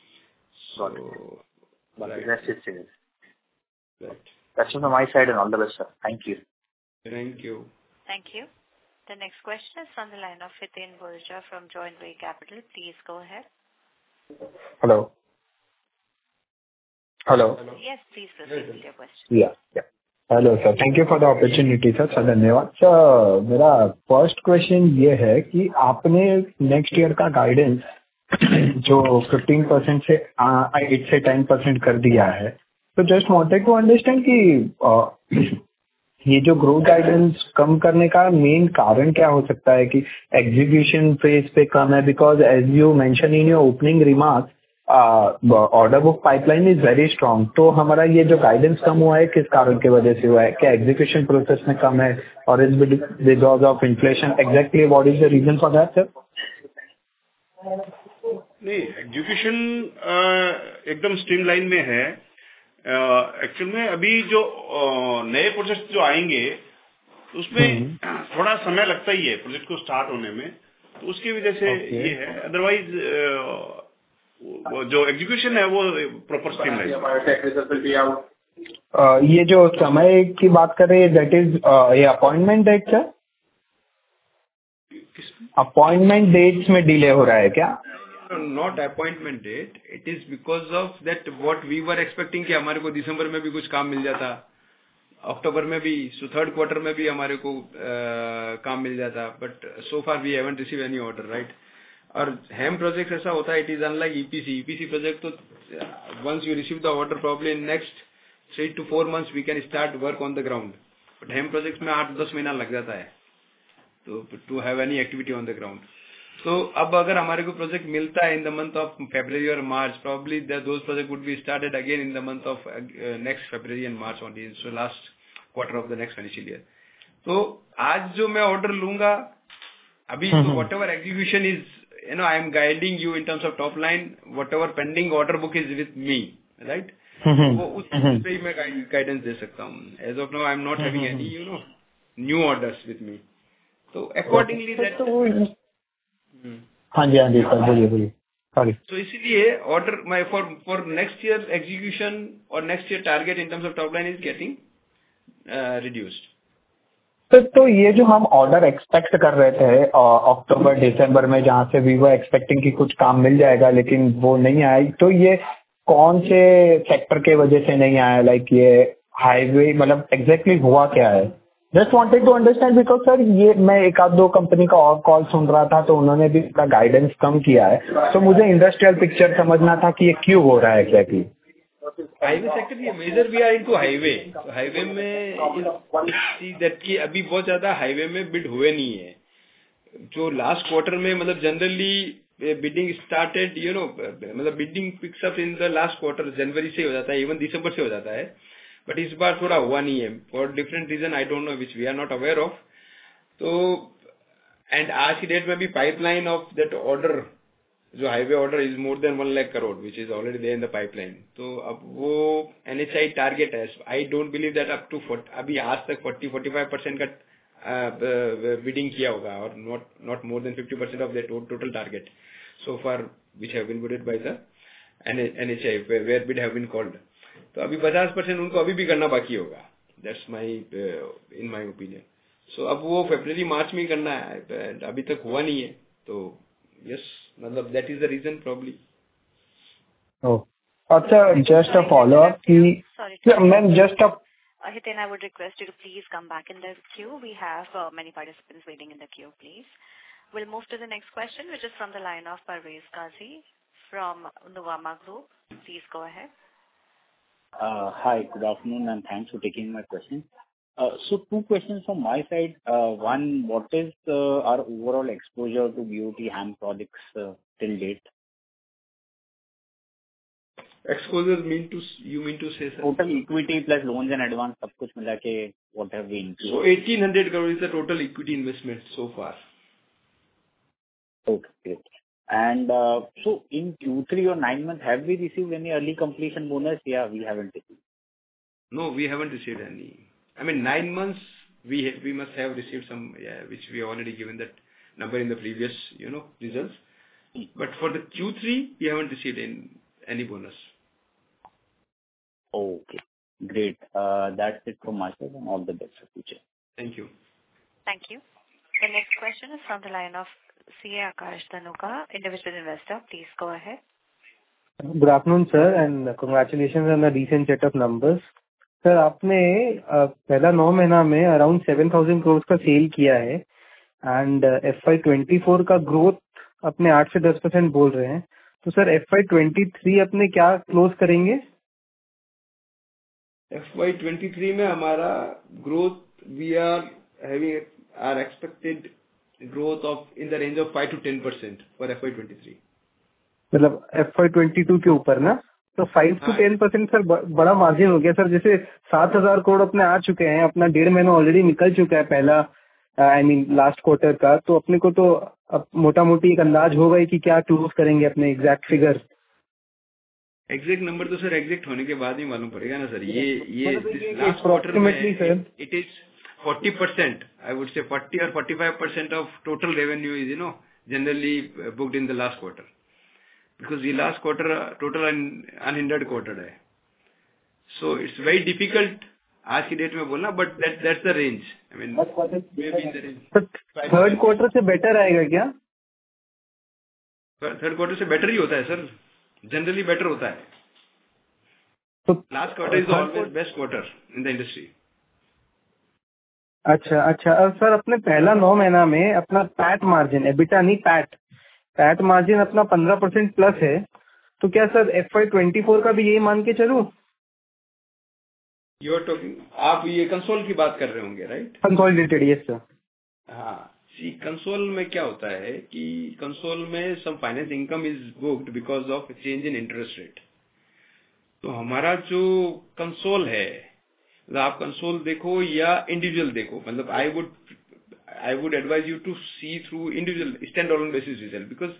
So, Got it. But right. the rest is sales. Right. That's from my side, and all the best, sir. Thank you. Thank you. Thank you. The next question is from the line of Hiten Borja from Joinway Capital. Please go ahead. Hello. Hello. Hello. Yes, please proceed with your question. Yeah. Yeah. Hello sir, thank you for the opportunity sir sir धन्यवाद sir. मेरा first question ये है कि आपने next year का guidance जो fifteen percent से eight से टेन परसेंट कर दिया है, तो जस्ट वांटेड टू अंडरस्टैंड कि ये जो ग्रोथ गाइडेंस कम करने का मेन कारण क्या हो सकता है कि एग्जीक्यूशन फेज पे कम है, because as you mention in your opening remarks order book pipeline is very strong. तो हमारा ये जो गाइडेंस कम हुआ है किस कारण की वजह से हुआ है? क्या एग्जीक्यूशन प्रोसेस में कम है और is because of inflation? Exactly what is the reason for that sir? नहीं, एग्जीक्यूशन एकदम स्ट्रीमलाइन में है. एक्चुअल में अभी जो नए प्रोजेक्ट जो आएंगे उसमें थोड़ा समय लगता ही है प्रोजेक्ट को स्टार्ट होने में, तो उसकी वजह से okay. ये है. अदरवाइज जो एग्जीक्यूशन है वो प्रॉपर स्ट्रीमलाइन. ये जो समय की बात कर रहे हैं दैट इज ये appointment date sir? Appointment dates में डिले हो रहा है क्या? Not appointment date, it is because of that what we were expecting कि हमारे को दिसंबर में भी कुछ काम मिल जाता, अक्टूबर में भी, सो थर्ड क्वार्टर में भी हमारे को uh, काम मिल जाता, but so far we haven't receive any order, right. और हैम प्रोजेक्ट ऐसा होता है, it is unlike EPC. EPC project तो once you receive the order probably in next three two four months we can start work on the ground. But HAM project में आठ दस महीना लग जाता है तो to have any activity on the ground. तो अब अगर हमारे को प्रोजेक्ट मिलता है in the month of February और मार्च, probably those project would be started again in the month of next February and March only, so last quarter of the next financial year. तो आज जो मैं ऑर्डर लूंगा अभी, तो whatever execution is, you know, I am guiding you in terms of top line, whatever pending order book is with me, right. वो उस पे ही मैं गाइडेंस दे सकता हूँ. As of now I am not having any, you know, new orders with me, तो accordingly that. हाँ जी, हाँ जी सर, बोलिए बोलिए. सॉरी. तो इसीलिए order my for for next year execution और next year target in terms of top line is getting reduced. तो तो ये जो हम ऑर्डर एक्सपेक्ट कर रहे थे अक्टूबर दिसंबर में, जहाँ से वी वर एक्सपेक्टिंग कि कुछ काम मिल जाएगा लेकिन वो नहीं आया, तो ये कौन से सेक्टर के वजह से नहीं आया? लाइक ये हाईवे, मतलब एग्जैक्टली हुआ क्या है? Just wanted to understand, because sir ये मैं एक आध दो कंपनी का और कॉल सुन रहा था तो उन्होंने भी इसका गाइडेंस कम किया है, तो मुझे इंडस्ट्रियल पिक्चर समझना था कि ये क्यों हो रहा है एग्जैक्टली. हाईवे सेक्टर ये major we are into highway. Highway में सी दैट कि अभी बहुत ज्यादा हाईवे में बिड हुए नहीं है. जो लास्ट क्वार्टर में, मतलब generally bidding started, you know, मतलब bidding picks up in the last quarter, जनवरी से हो जाता है, इवन दिसंबर से हो जाता है, बट इस बार थोड़ा हुआ नहीं है for different reason, I don't know, which we are not aware of. तो एंड आज की डेट में भी पाइपलाइन ऑफ दैट ऑर्डर, जो highway order is more than one lakh crore which is already there in the pipeline. तो अब वो NHI target है. I don't believe that up to अभी आज तक फोर्टी फोर्टी फाइव परसेंट का बिडिंग किया होगा, और not not more than fifty percent of the total target so far which have been bidded by the NHI where bid have been called. तो अभी पचास परसेंट उनको अभी भी करना बाकी होगा. That's my in my opinion. सो अब वो फरवरी मार्च में ही करना है, अभी तक हुआ नहीं है. तो यस, मतलब that is the reason probably. अच्छा, जस्ट अ फॉलो अप कि ma'am just a Hitin, I would request you to please come back in the queue. We have uh, many participants waiting in the queue, please. We'll move to the next question, which is from the line of Parvez Qazi from Nuvama Group. Please go ahead. Uh, hi, good afternoon, and thanks for taking my question. Uh, so two questions from my side. Uh, one, what is uh, our overall exposure to B O T HAM projects uh, till date? Exposure mean to, you mean to say, sir? Total equity plus loans and advance, सब कुछ मिला के what have we included? So eighteen hundred crore is the total equity investment so far. Okay, great. And uh, so in Q three or nine months, have we received any early completion bonus? Yeah, we haven't received. No, we haven't received any. I mean, nine months we ha we must have received some, yeah, which we have already given that number in the previous, you know, results. But for the Q three, we haven't received in, any bonus. Okay, great. Uh, that's it from my side, and all the best for future. Thank you. Thank you. The next question is from the line of C A Akash Dhanuka, individual investor. Please go ahead. Good afternoon, sir, and congratulations on the recent set of numbers. Sir, आपने पहला नौ महीना में around seven thousand crore का sale किया है, and F Y twenty four का growth अपने आठ से दस परसेंट बोल रहे हैं, तो सर F Y twenty-three अपने क्या क्लोज करेंगे? F Y twenty-three में हमारा growth, we are having our expected growth of in the range of five to ten percent for F Y twenty-three. मतलब F Y twenty-two के ऊपर ना, तो five to ten percent sir बड़ा margin हो गया सर। जैसे सात हजार करोड़ अपने आ चुके हैं, अपना डेढ़ महीना ऑलरेडी निकल चुका है पहला, आई मीन लास्ट क्वार्टर का, तो अपने को तो अब मोटा मोटी एक अंदाज होगा ही कि क्या क्लोज करेंगे अपने एग्जैक्ट फिगर। एग्जैक्ट नंबर तो सर एग्जैक्ट होने के बाद ही मालूम पड़ेगा ना सर। ये ये लास्ट क्वार्टर में it is forty percent, I would say forty or forty-five percent of total revenue is, you know, generally booked in the last quarter, because the last quarter uh, total un, unhindered quarter है, so it's very difficult आज की date में बोलना, but that that's the range. I mean maybe in the range. Third quarter से better आएगा क्या? Third quarter से better ही होता है सर, जनरली बेटर होता है। तो last quarter is always best quarter in the industry. अच्छा अच्छा। और सर अपने पहला नौ महीना में अपना पैट मार्जिन, एबिटा नहीं पैट, पैट मार्जिन अपना पंद्रह परसेंट प्लस है, तो क्या सर F Y twenty-four का भी यही मान के चलूं? यू आर टॉकिंग, आप ये कंसोल की बात कर रहे होंगे राइट? Consolidated, yes sir. हाँ, सी कंसोल में क्या होता है कि कंसोल में some finance income is booked because of change in interest rate. तो हमारा जो कंसोल है, आप कंसोल देखो या इंडिविजुअल देखो, मतलब I would I would advise you to see through individual stand alone basis result, because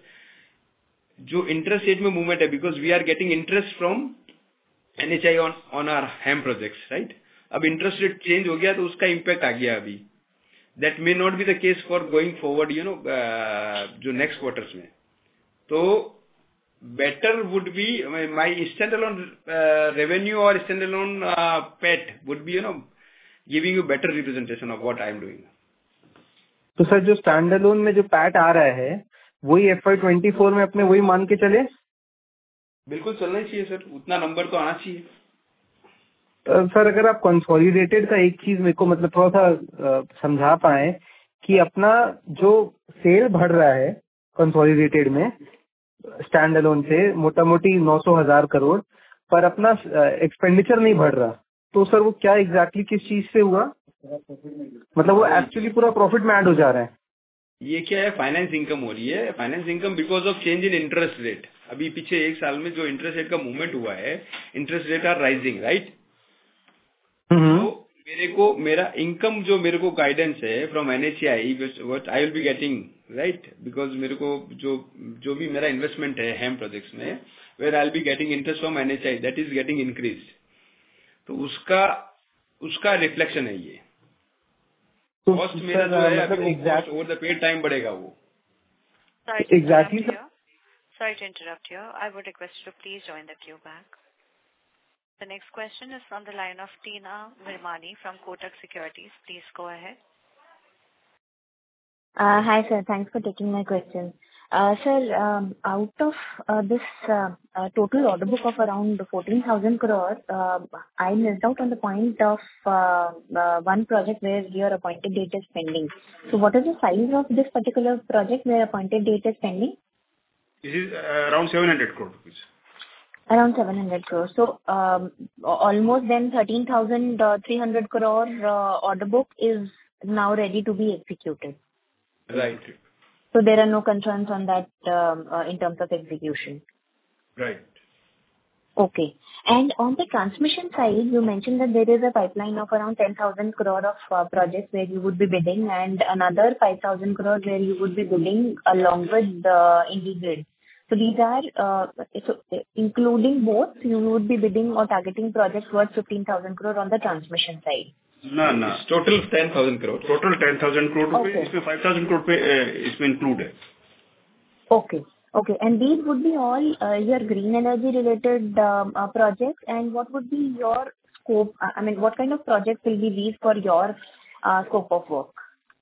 जो इंटरेस्ट रेट में मूवमेंट है, because we are getting interest from N H I on on our HAM projects right. अब interest rate change हो गया तो उसका impact आ गया अभी। That may not be the case for going forward, you know, जो नेक्स्ट क्वार्टर्स में। तो better would be my standalone uh, revenue or standalone uh, P A T would be, you know, giving you better representation of what I am doing. तो sir जो standalone में जो PAT आ रहा है वही F Y twenty-four में अपने वही मान के चले? बिल्कुल चलना ही चाहिए सर, उतना नंबर तो आना चाहिए। तो सर अगर आप कंसोलिडेटेड का एक चीज मेरे को मतलब थोड़ा सा समझा पाए कि अपना जो सेल बढ़ रहा है कंसोलिडेटेड में स्टैंड अलोन से मोटा मोटी नौ सौ हजार करोड़, पर अपना एक्सपेंडिचर नहीं बढ़ रहा, तो सर वो क्या एग्जैक्टली किस चीज से हुआ? मतलब वो एक्चुअली पूरा प्रॉफिट में ऐड हो जा रहा है। ये क्या है, फाइनेंस इनकम हो रही है। Finance income because of change in interest rate. अभी पीछे एक साल में जो इंटरेस्ट रेट का मूवमेंट हुआ है, interest rate are rising right. तो मेरे को मेरा इनकम जो मेरे को गाइडेंस है from N H I what I will be getting right, because मेरे को जो जो भी मेरा इन्वेस्टमेंट है हैम प्रोजेक्ट्स में, where I will be getting interest from N H I, that is getting increase. तो उसका उसका रिफ्लेक्शन है ये। कॉस्ट मेरा जो है अभी ओवर द पीरियड टाइम बढ़ेगा वो। Exactly. Sorry to interrupt you. I would request you to please join the queue back. The next question is from the line of Tina Virmani from Kotak Securities. Please go ahead. Uh, hi sir, thanks for taking my question. Uh, sir, um, out of uh, this uh, uh, total order book of around fourteen thousand crore, uh, I missed out on the point of uh, uh, one project where your appointed date is pending. So what is the size of this particular project where appointed date is pending? This is uh, around seven hundred crore rupees. Around seven hundred crore. So um, almost then thirteen thousand three hundred crore uh, order book is now ready to be executed. Right. So there are no concerns on that um, uh, in terms of execution. Right. Okay. And on the transmission side, you mentioned that there is a pipeline of around ten thousand crore of uh, projects where you would be bidding, and another five thousand crore where you would be bidding along with uh, IndiGrid. So these are, uh, so including both, you would be bidding or targeting projects worth fifteen thousand crore on the transmission side. No, no. Total ten thousand crore. Total ten thousand crore रुपए, Okay. इसमें five thousand crore पे इसमें include है। Okay. Okay. And these would be all uh, your green energy related um, uh, projects. And what would be your scope? uh, I mean, what kind of projects will be these for your uh, scope of work?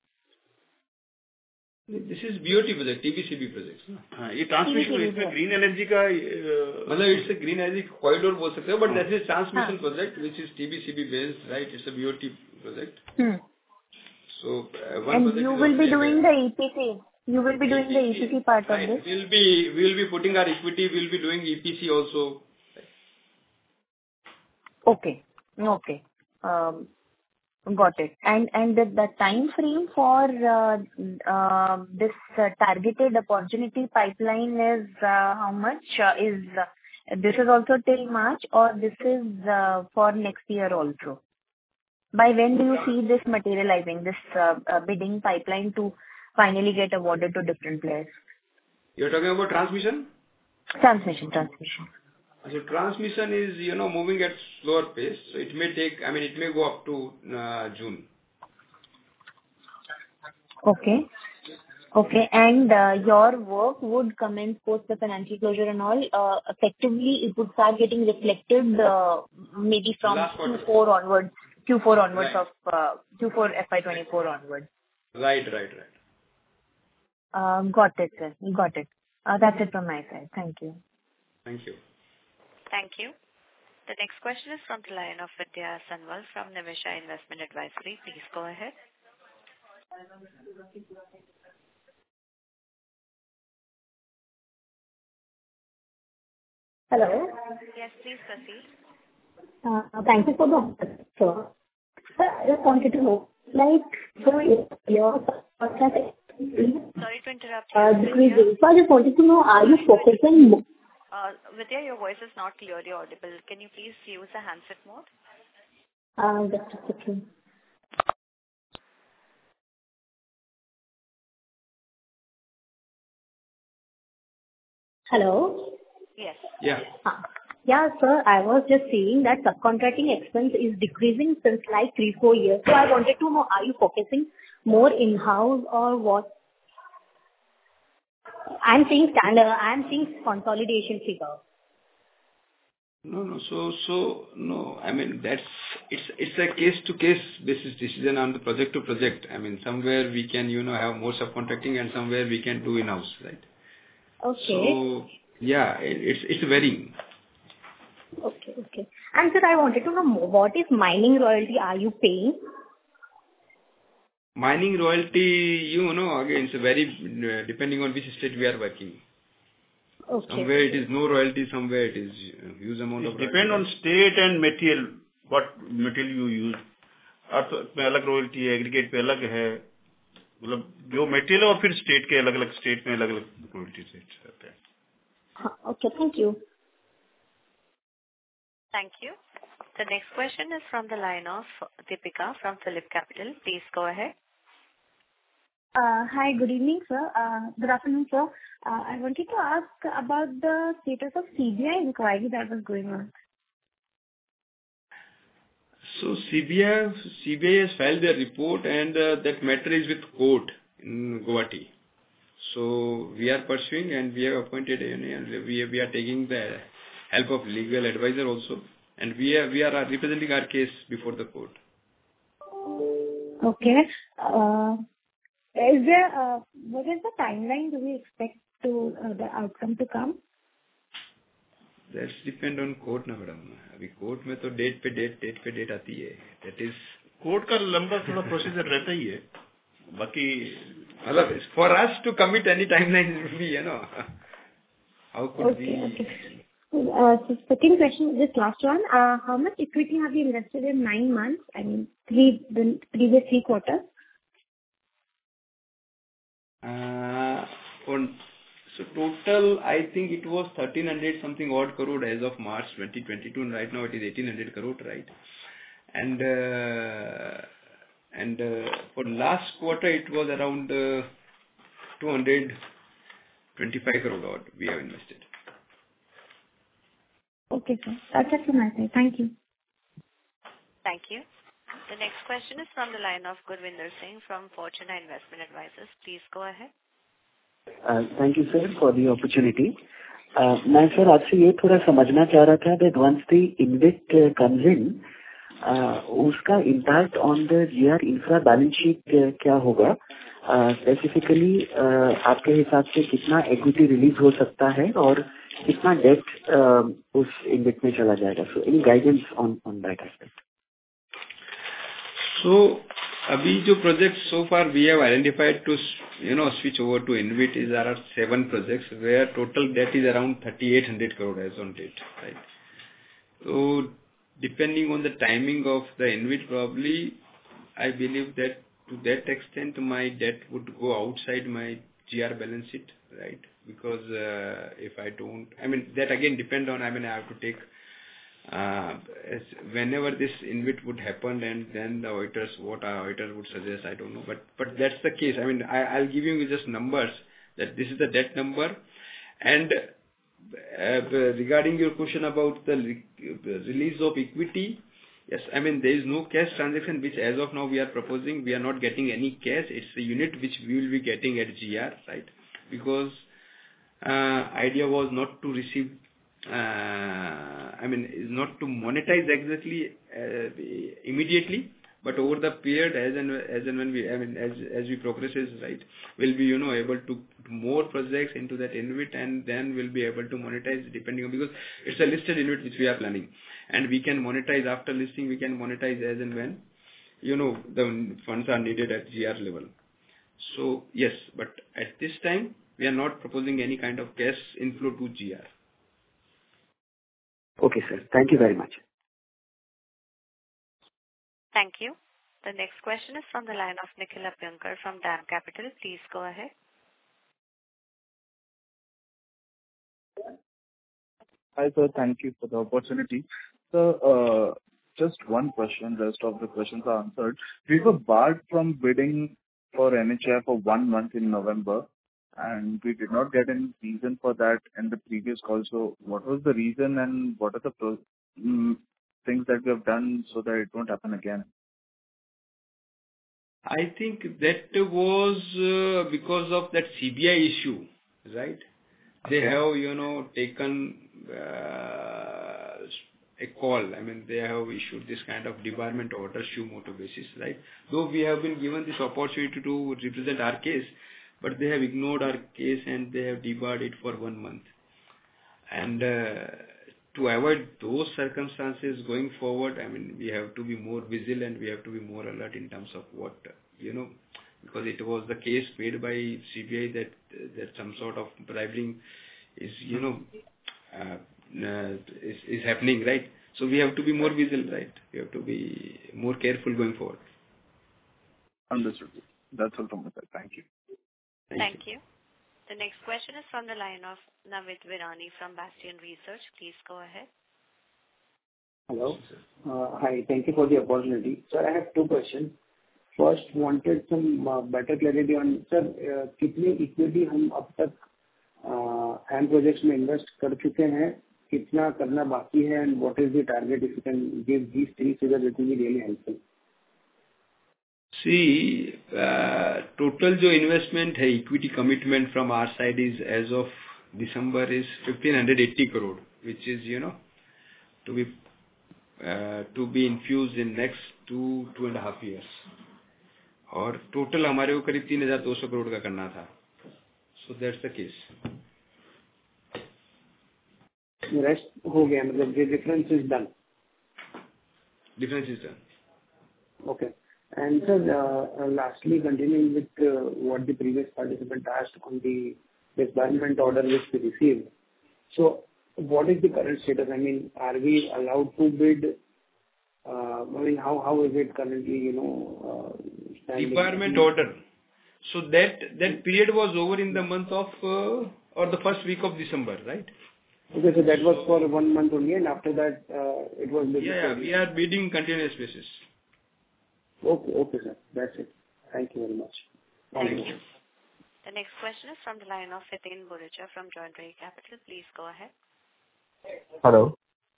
This is B O T project, T B C B project. हाँ, ये transmission इसमें green energy का मतलब it's a green energy corridor बोल सकते हो, but that is transmission project which is T B C B based right. It's a B O T project. Hmm. So uh, one And project you is will be already doing there. the E P C. You will be doing the E P C part of Right. this? We'll be we'll be putting our equity. We'll be doing E P C also. Okay. Okay. Um, Got it. And and the the time frame for uh, uh, this uh, targeted opportunity pipeline is uh, how much? Uh, Is uh, this is also till March, or this is uh, for next year also? By when do you see this materializing, this uh, uh, bidding pipeline to finally get awarded to different players? You're talking about transmission? Transmission, transmission. So transmission is, you know, moving at slower pace, so it may take, I mean, it may go up to uh, June. Okay. Okay. And uh, your work would commence post the financial closure and all. Uh, effectively, it would start getting reflected uh, maybe from Q four onwards, Q four onwards Right. of uh, Q four F Y twenty-four onwards. Right, right, right. Uh, got it, sir. Got it. Uh, that's it from my side. Thank you. Thank you. Thank you. The next question is from the line of Vidya Sanwal from Nimisha Investment Advisory. Please go ahead. Hello. Yes, please proceed. Uh, thank you for the answer, sir. Sir, I just wanted to know, like, so your contract Sorry to interrupt you. uh, Vidya. decreasing. So I just wanted to know, are you focusing more? Uh, Vidya, your voice is not clearly audible. Can you please use the handset mode? Uh, just a second. Hello? Yes. Yeah. Uh, yeah, sir, I was just saying that subcontracting expense is decreasing since like three, four years. So I wanted to know, are you focusing more in-house or what? I'm seeing standard, I'm seeing consolidation figure. No, no. So, so no, I mean, that's, it's, it's a case-to-case basis decision on the project to project. I mean, somewhere we can, you know, have more subcontracting and somewhere we can do in-house, right? Okay. So, yeah, it, it's, it's varying. Okay, okay. And sir, I wanted to know more, what is mining royalty are you paying? Mining royalty, you know, again, it's a very, uh, depending on which state we are working. Okay. Somewhere it is no royalty, somewhere it is uh, huge amount of It royalty. depend on state and material, what material you use. Earth में अलग royalty है, aggregate पे अलग है, मतलब जो material और फिर स्टेट के अलग अलग स्टेट में अलग अलग रॉयल्टी रेट्स रहते हैं. Okay, thank you. Thank you. The next question is from the line of Deepika from Phillip Capital. Please go ahead. Uh, hi, good evening, sir. Uh, good afternoon, sir. Uh, I wanted to ask about the status of C B I inquiry that was going on. So C B I, C B I has filed their report and uh, that matter is with court in Guwahati. So we are pursuing and we have appointed A N A and we are, we are taking the help of legal advisor also, and we are we are representing our case before the court. Okay. Uh, is there uh, what is the timeline do we expect to uh, the outcome to come? That's depend on court ना madam. अभी court में तो date पे date date पे date आती है. That is court का लंबा थोड़ा प्रोसीजर रहता ही है. बाकी मतलब for us to commit any timeline will be, you know, how could okay, we? Okay. Uh, so second question, this last one. Uh, how much equity have you invested in nine months? I mean, three the previous three quarters. Uh, on so total, I think it was thirteen hundred something odd crore as of March twenty twenty-two, and right now it is eighteen hundred crore, right? And uh, and uh, for last quarter it was around uh, two hundred twenty-five crore odd we have invested. Okay, sir. That's it from my side. Thank you. Thank you. The next question is from the line of Gurvinder Singh from Fortuna Investment Advisors. Please go ahead. Uh, thank you, sir, for the opportunity. Uh, मैं sir आपसे ये थोड़ा समझना चाह रहा था that once the InvIT uh, comes in, uh, उसका impact on the G R Infra balance sheet uh, क्या होगा? Uh, specifically, uh, आपके हिसाब से कितना equity release हो सकता है और कितना debt uh, उस InvIT में चला जाएगा? So, any guidance on on that aspect? So, अभी जो projects so far we have identified to you know switch over to InvIT is there are seven projects where total debt is around thirty-eight hundred crore as on date, right? So depending on the timing of the InvIT, probably I believe that to that extent my debt would go outside my G R balance sheet, right? Because uh, if I don't, I mean that again depend on. I mean I have to take. Uh, as whenever this InvIT would happen, and then the auditors, what our auditor would suggest, I don't know. But but that's the case. I mean, I, I'll give you just numbers that this is the debt number. And uh, regarding your question about the re release of equity, yes, I mean there is no cash transaction which as of now we are proposing. We are not getting any cash. It's a unit which we will be getting at G R, right? Because uh, idea was not to receive. Uh, I mean, is not to monetize exactly uh, immediately, but over the period as and as and when we, I mean, as as we progresses, right, we'll be you know able to put more projects into that InvIT, and then we'll be able to monetize depending on, because it's a listed InvIT which we are planning, and we can monetize after listing. We can monetize as and when you know the funds are needed at G R level. So yes, but at this time we are not proposing any kind of cash inflow to G R. Okay, sir. Thank you very much. Thank you. The next question is from the line of Nikhil Abhyankar from DAM Capital. Please go ahead. Hi, sir. Thank you for the opportunity. So, uh, just one question. Rest of the questions are answered. We were barred from bidding for N H A I for one month in November, and we did not get any reason for that in the previous call. So what was the reason, and what are the pro um, things that we have done so that it won't happen again? I think that was uh, because of that C B I issue, right? They have, you know, taken uh, a call. I mean, they have issued this kind of debarment order, suo motu basis, right? Though we have been given this opportunity to represent our case, but they have ignored our case and they have debarred it for one month. And uh, to avoid those circumstances going forward, I mean, we have to be more vigilant, we have to be more alert in terms of what, you know, because it was the case made by C B I that that some sort of bribing is, you know, uh, uh, is, is happening, right? So we have to be more vigilant, right? We have to be more careful going forward. Understood. That's all from my side. Thank you. Thank, Thank you. you. The next question is from the line of Navit Virani from Bastion Research. Please go ahead. Hello. Uh, hi. Thank you for the opportunity. Sir, I have two questions. First, wanted some uh, better clarity on, sir, uh, कितनी equity हम अब तक HAM uh, projects में invest कर चुके हैं, कितना करना बाकी है, and what is the target? If you can give these three figures, it will be really helpful. See, uh, total जो investment है, equity commitment from our side is as of December is fifteen eighty crore, which is, you know, to be uh, to be infused in next two two and a half years. और total हमारे को करीब तीन हजार दो सौ करोड़ का करना था. So that's the case. Rest हो गया, मतलब the difference is done. Difference is done. Okay. And sir, uh, uh, lastly, continuing with uh, what the previous participant asked on the disbarment order which we received. So, what is the current status? I mean, are we allowed to bid? Uh, I mean, how how is it currently? You know, uh, debarment order. So that that period was over in the month of uh, or the first week of December, right? Okay, so that was for one month only, and after that, uh, it was. Yeah, yeah, we are bidding continuous basis. Okay, okay, sir. That's it. Thank you very much. Thank, Thank you. you. The next question is from the line of Hitin Buricha from Joindre Capital. Please go ahead. Hello.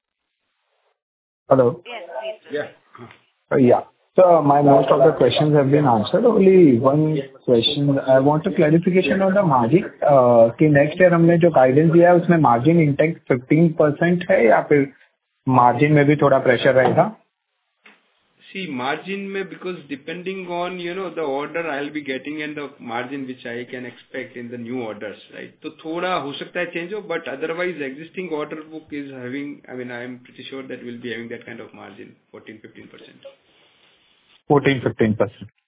Hello. Yes, please. Yeah. Uh, yeah. So my most of the questions have been answered. Only one question. I want a clarification on the margin. Uh, कि next year हमने जो guidance दिया है उसमें margin intact fifteen percent है या फिर margin में भी थोड़ा pressure रहेगा? See, margin में, because depending on, you know, the order I'll be getting and the margin which I can expect in the new orders, right? तो थोड़ा हो सकता है change हो, but otherwise existing order book is having, I mean, I'm pretty sure that we'll be having that kind of margin, fourteen to fifteen percent. fourteen to fifteen percent.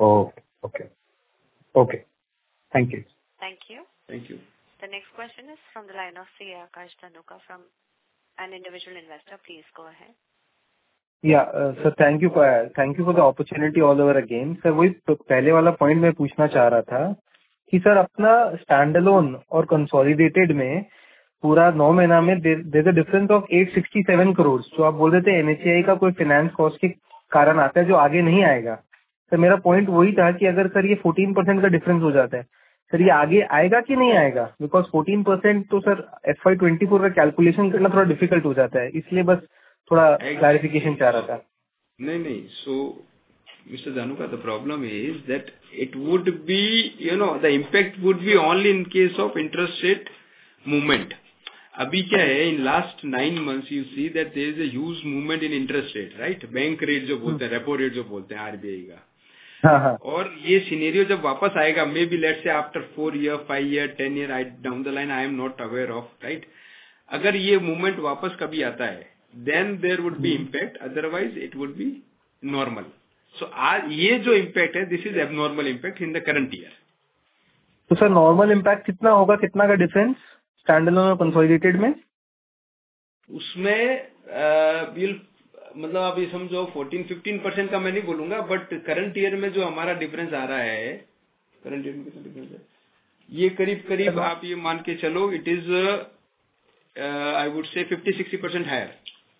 Okay. Okay. Okay. Thank you. Thank you. Thank you. The next question is from the line of C. Akash Dhanuka from an individual investor. Please go ahead. Yeah, uh, sir, thank you for thank you for the opportunity all over again. Sir वही तो पहले वाला point मैं पूछना चाह रहा था कि सर अपना स्टैंड अलोन और कंसोलिडेटेड में पूरा नौ महीना में देयर अ डिफरेंस ऑफ आठ सौ सड़सठ करोड़ जो आप बोल रहे थे एनएचएआई का कोई फाइनेंस कॉस्ट के कारण आता है जो आगे नहीं आएगा. सर मेरा पॉइंट वही था कि अगर सर ये चौदह परसेंट का डिफरेंस हो जाता है सर ये आगे आएगा कि नहीं आएगा, बिकॉज चौदह परसेंट तो sir F Y twenty four का कैलकुलेशन करना थोड़ा डिफिकल्ट हो जाता है, इसलिए बस थोड़ा क्लैरिफिकेशन चाह रहा था. नहीं नहीं so mister Dhanuka the problem is that it would be you know the impact would be only in case of interest rate movement. अभी क्या है in last nine months you see that there is a huge movement in interest rate right. Bank rate जो बोलते हैं repo rate जो बोलते हैं RBI का. हाँ हाँ. और ये सिनेरियो जब वापस आएगा maybe let's say after four year five year ten year I down the line I am not aware of right. अगर ये मूवमेंट वापस कभी आता है then there would be impact, otherwise it would be normal. So आज ये जो impact है this is abnormal impact in the current year. तो सर नॉर्मल इम्पैक्ट कितना होगा, कितना का डिफरेंस स्टैंडअलोन और कंसोलिडेटेड में? उसमें बिल मतलब आप ये समझो फोर्टीन फिफ्टीन परसेंट का मैं नहीं बोलूंगा, बट करंट ईयर में जो हमारा डिफरेंस आ रहा है करंट ईयर में कितना डिफरेंस है ये करीब करीब आप ये मान के चलो it is I would say fifty sixty percent higher.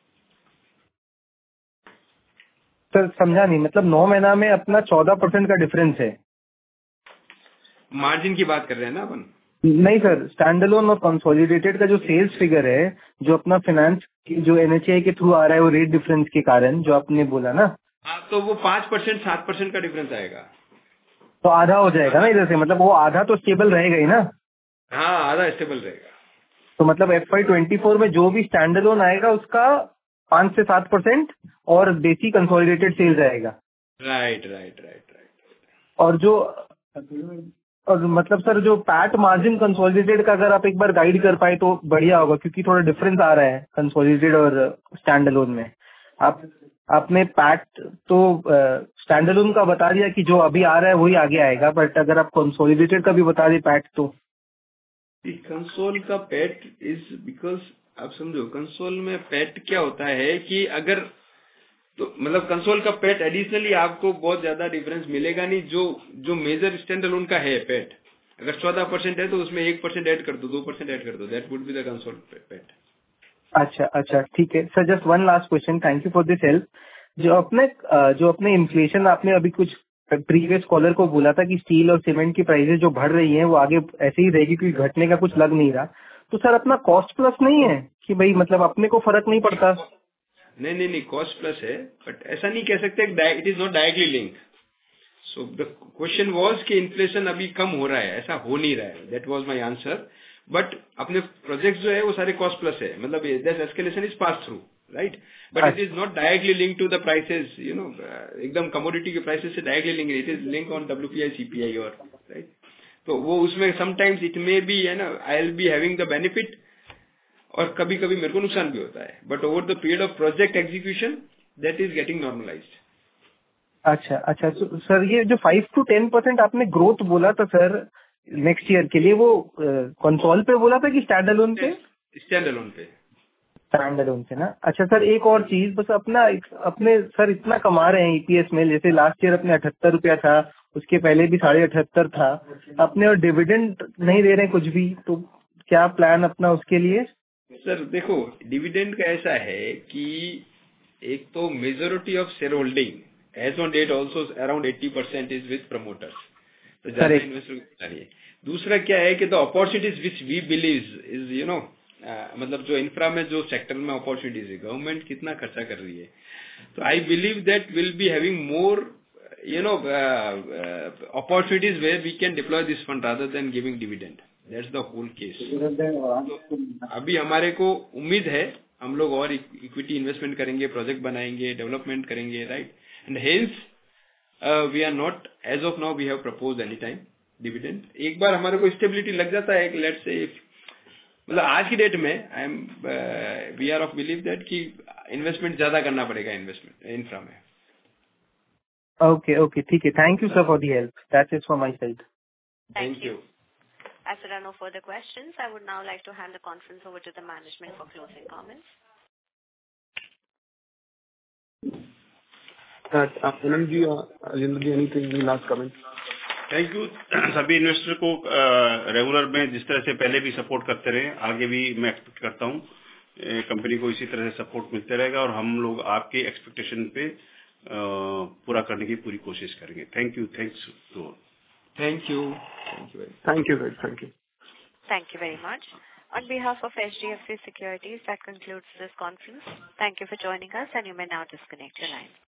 Sir समझा नहीं, मतलब नौ महीना में अपना चौदह परसेंट का डिफरेंस है. मार्जिन की बात कर रहे हैं ना अपन? नहीं सर, स्टैंडअलोन और कंसोलिडेटेड का जो सेल्स फिगर है जो अपना फाइनेंस जो एनएचएआई के थ्रू आ रहा है वो रेट डिफरेंस के कारण जो आपने बोला ना, हाँ तो वो पांच परसेंट सात परसेंट का डिफरेंस आएगा. तो आधा हो जाएगा ना इधर से, मतलब वो आधा तो स्टेबल रहेगा ही ना. हाँ आधा स्टेबल रहेगा. तो मतलब एफ आई ट्वेंटी फोर में जो भी स्टैंडअलोन आएगा उसका पांच से सात परसेंट और देसी कंसोलिडेटेड सेल्स आएगा. Right right right right. और जो और मतलब सर जो पैट मार्जिन कंसोलिडेटेड का अगर आप एक बार गाइड कर पाए तो बढ़िया होगा, क्योंकि थोड़ा डिफरेंस आ रहा है कंसोलिडेटेड और स्टैंडअलोन में. आप आपने पैट तो स्टैंडअलोन का बता दिया कि जो अभी आ रहा है वही आगे आएगा, बट अगर आप कंसोलिडेटेड का भी बता दें पैट तो. कंसोल का पैट इज बिकॉज आप समझो कंसोल में पैट क्या होता है कि अगर तो मतलब कंसोल का पैट एडिशनली आपको बहुत ज्यादा डिफरेंस मिलेगा नहीं. जो जो मेजर स्टैंड अलोन का है पैट अगर चौदह परसेंट है तो उसमें एक परसेंट एड कर दो, दो परसेंट एड कर दो, that would be the consol PAT. अच्छा अच्छा ठीक है सर. Just one last question, thank you for this help. जो अपने जो अपने इन्फ्लेशन आपने अभी कुछ प्रीवियस कॉलर को बोला था कि स्टील और सीमेंट की प्राइसेस जो बढ़ रही हैं वो आगे ऐसे ही रहेगी क्योंकि घटने का कुछ लग नहीं रहा. तो सर अपना कॉस्ट प्लस नहीं है कि भाई मतलब अपने को फर्क नहीं पड़ता? नहीं नहीं नहीं कॉस्ट प्लस है, बट ऐसा नहीं कह सकते it is not directly link. So the question was कि इन्फ्लेशन अभी कम हो रहा है, ऐसा हो नहीं रहा है. That was my answer. But अपने प्रोजेक्ट जो है वो सारे कॉस्ट प्लस है, मतलब this escalation is pass through right, but it is not directly link to the prices. You know एकदम कमोडिटी के प्राइसेस से directly link, it is link on WPI CPI और राइट. तो वो उसमें समटाइम्स इट मे बी है ना I will be having the benefit और कभी कभी मेरे को नुकसान भी होता है, but over the period of project execution that is getting normalised. अच्छा अच्छा सर ये जो फाइव टू टेन परसेंट आपने ग्रोथ बोला था सर नेक्स्ट ईयर के लिए, वो कंसोल पे बोला था कि स्टैंड अलोन पे? स्टैंड अलोन पे. स्टैंड अलोन पे ना. अच्छा सर एक और चीज, बस अपना अपने सर इतना कमा रहे हैं ईपीएस में, जैसे लास्ट ईयर अपने अठहत्तर रुपया था, उसके पहले भी साढ़े अठहत्तर था अपने, और डिविडेंड नहीं दे रहे कुछ भी, तो क्या प्लान अपना उसके लिए? सर देखो डिविडेंड का ऐसा है कि एक तो majority of share holding as on date also around eighty percent is with promoters, तो ज्यादा इन्वेस्टर नहीं. दूसरा क्या है कि the opportunities which we believe is you know मतलब जो इंफ्रा में जो सेक्टर में अपॉर्चुनिटीज है गवर्नमेंट कितना खर्चा कर रही है, तो I believe that will be having more you know opportunities where we can deploy this fund rather than giving dividend. That's the whole case. तो अभी हमारे को उम्मीद है हम लोग और इक्विटी इन्वेस्टमेंट करेंगे, प्रोजेक्ट बनाएंगे, डेवलपमेंट करेंगे right, and hence we are not as of now we have proposed any time dividend. एक बार हमारे को स्टेबिलिटी लग जाता है लेट्स से मतलब आज की डेट में I am we are of believe that कि इन्वेस्टमेंट ज्यादा करना पड़ेगा इन्वेस्टमेंट इंफ्रा में. Okay, okay. ठीक है. Thank you, sir, for the help. That is from my side. Thank you. As there are no further questions, I would now like to hand the conference over to the management for closing comments. Anand ji or Rajendra ji, anything in last comment? Thank you. सभी investor को regular में जिस तरह से पहले भी support करते रहे, आगे भी मैं एक्सपेक्ट करता हूँ कंपनी को इसी तरह से सपोर्ट मिलते रहेगा और हम लोग आपके एक्सपेक्टेशन पे पूरा करने की पूरी कोशिश करेंगे. Thank you. Thanks to all. Thank you. Thank you very much. Thank you, guys. Thank you. Thank you very much. On behalf of H D F C Securities, that concludes this conference. Thank you for joining us, and you may now disconnect your line.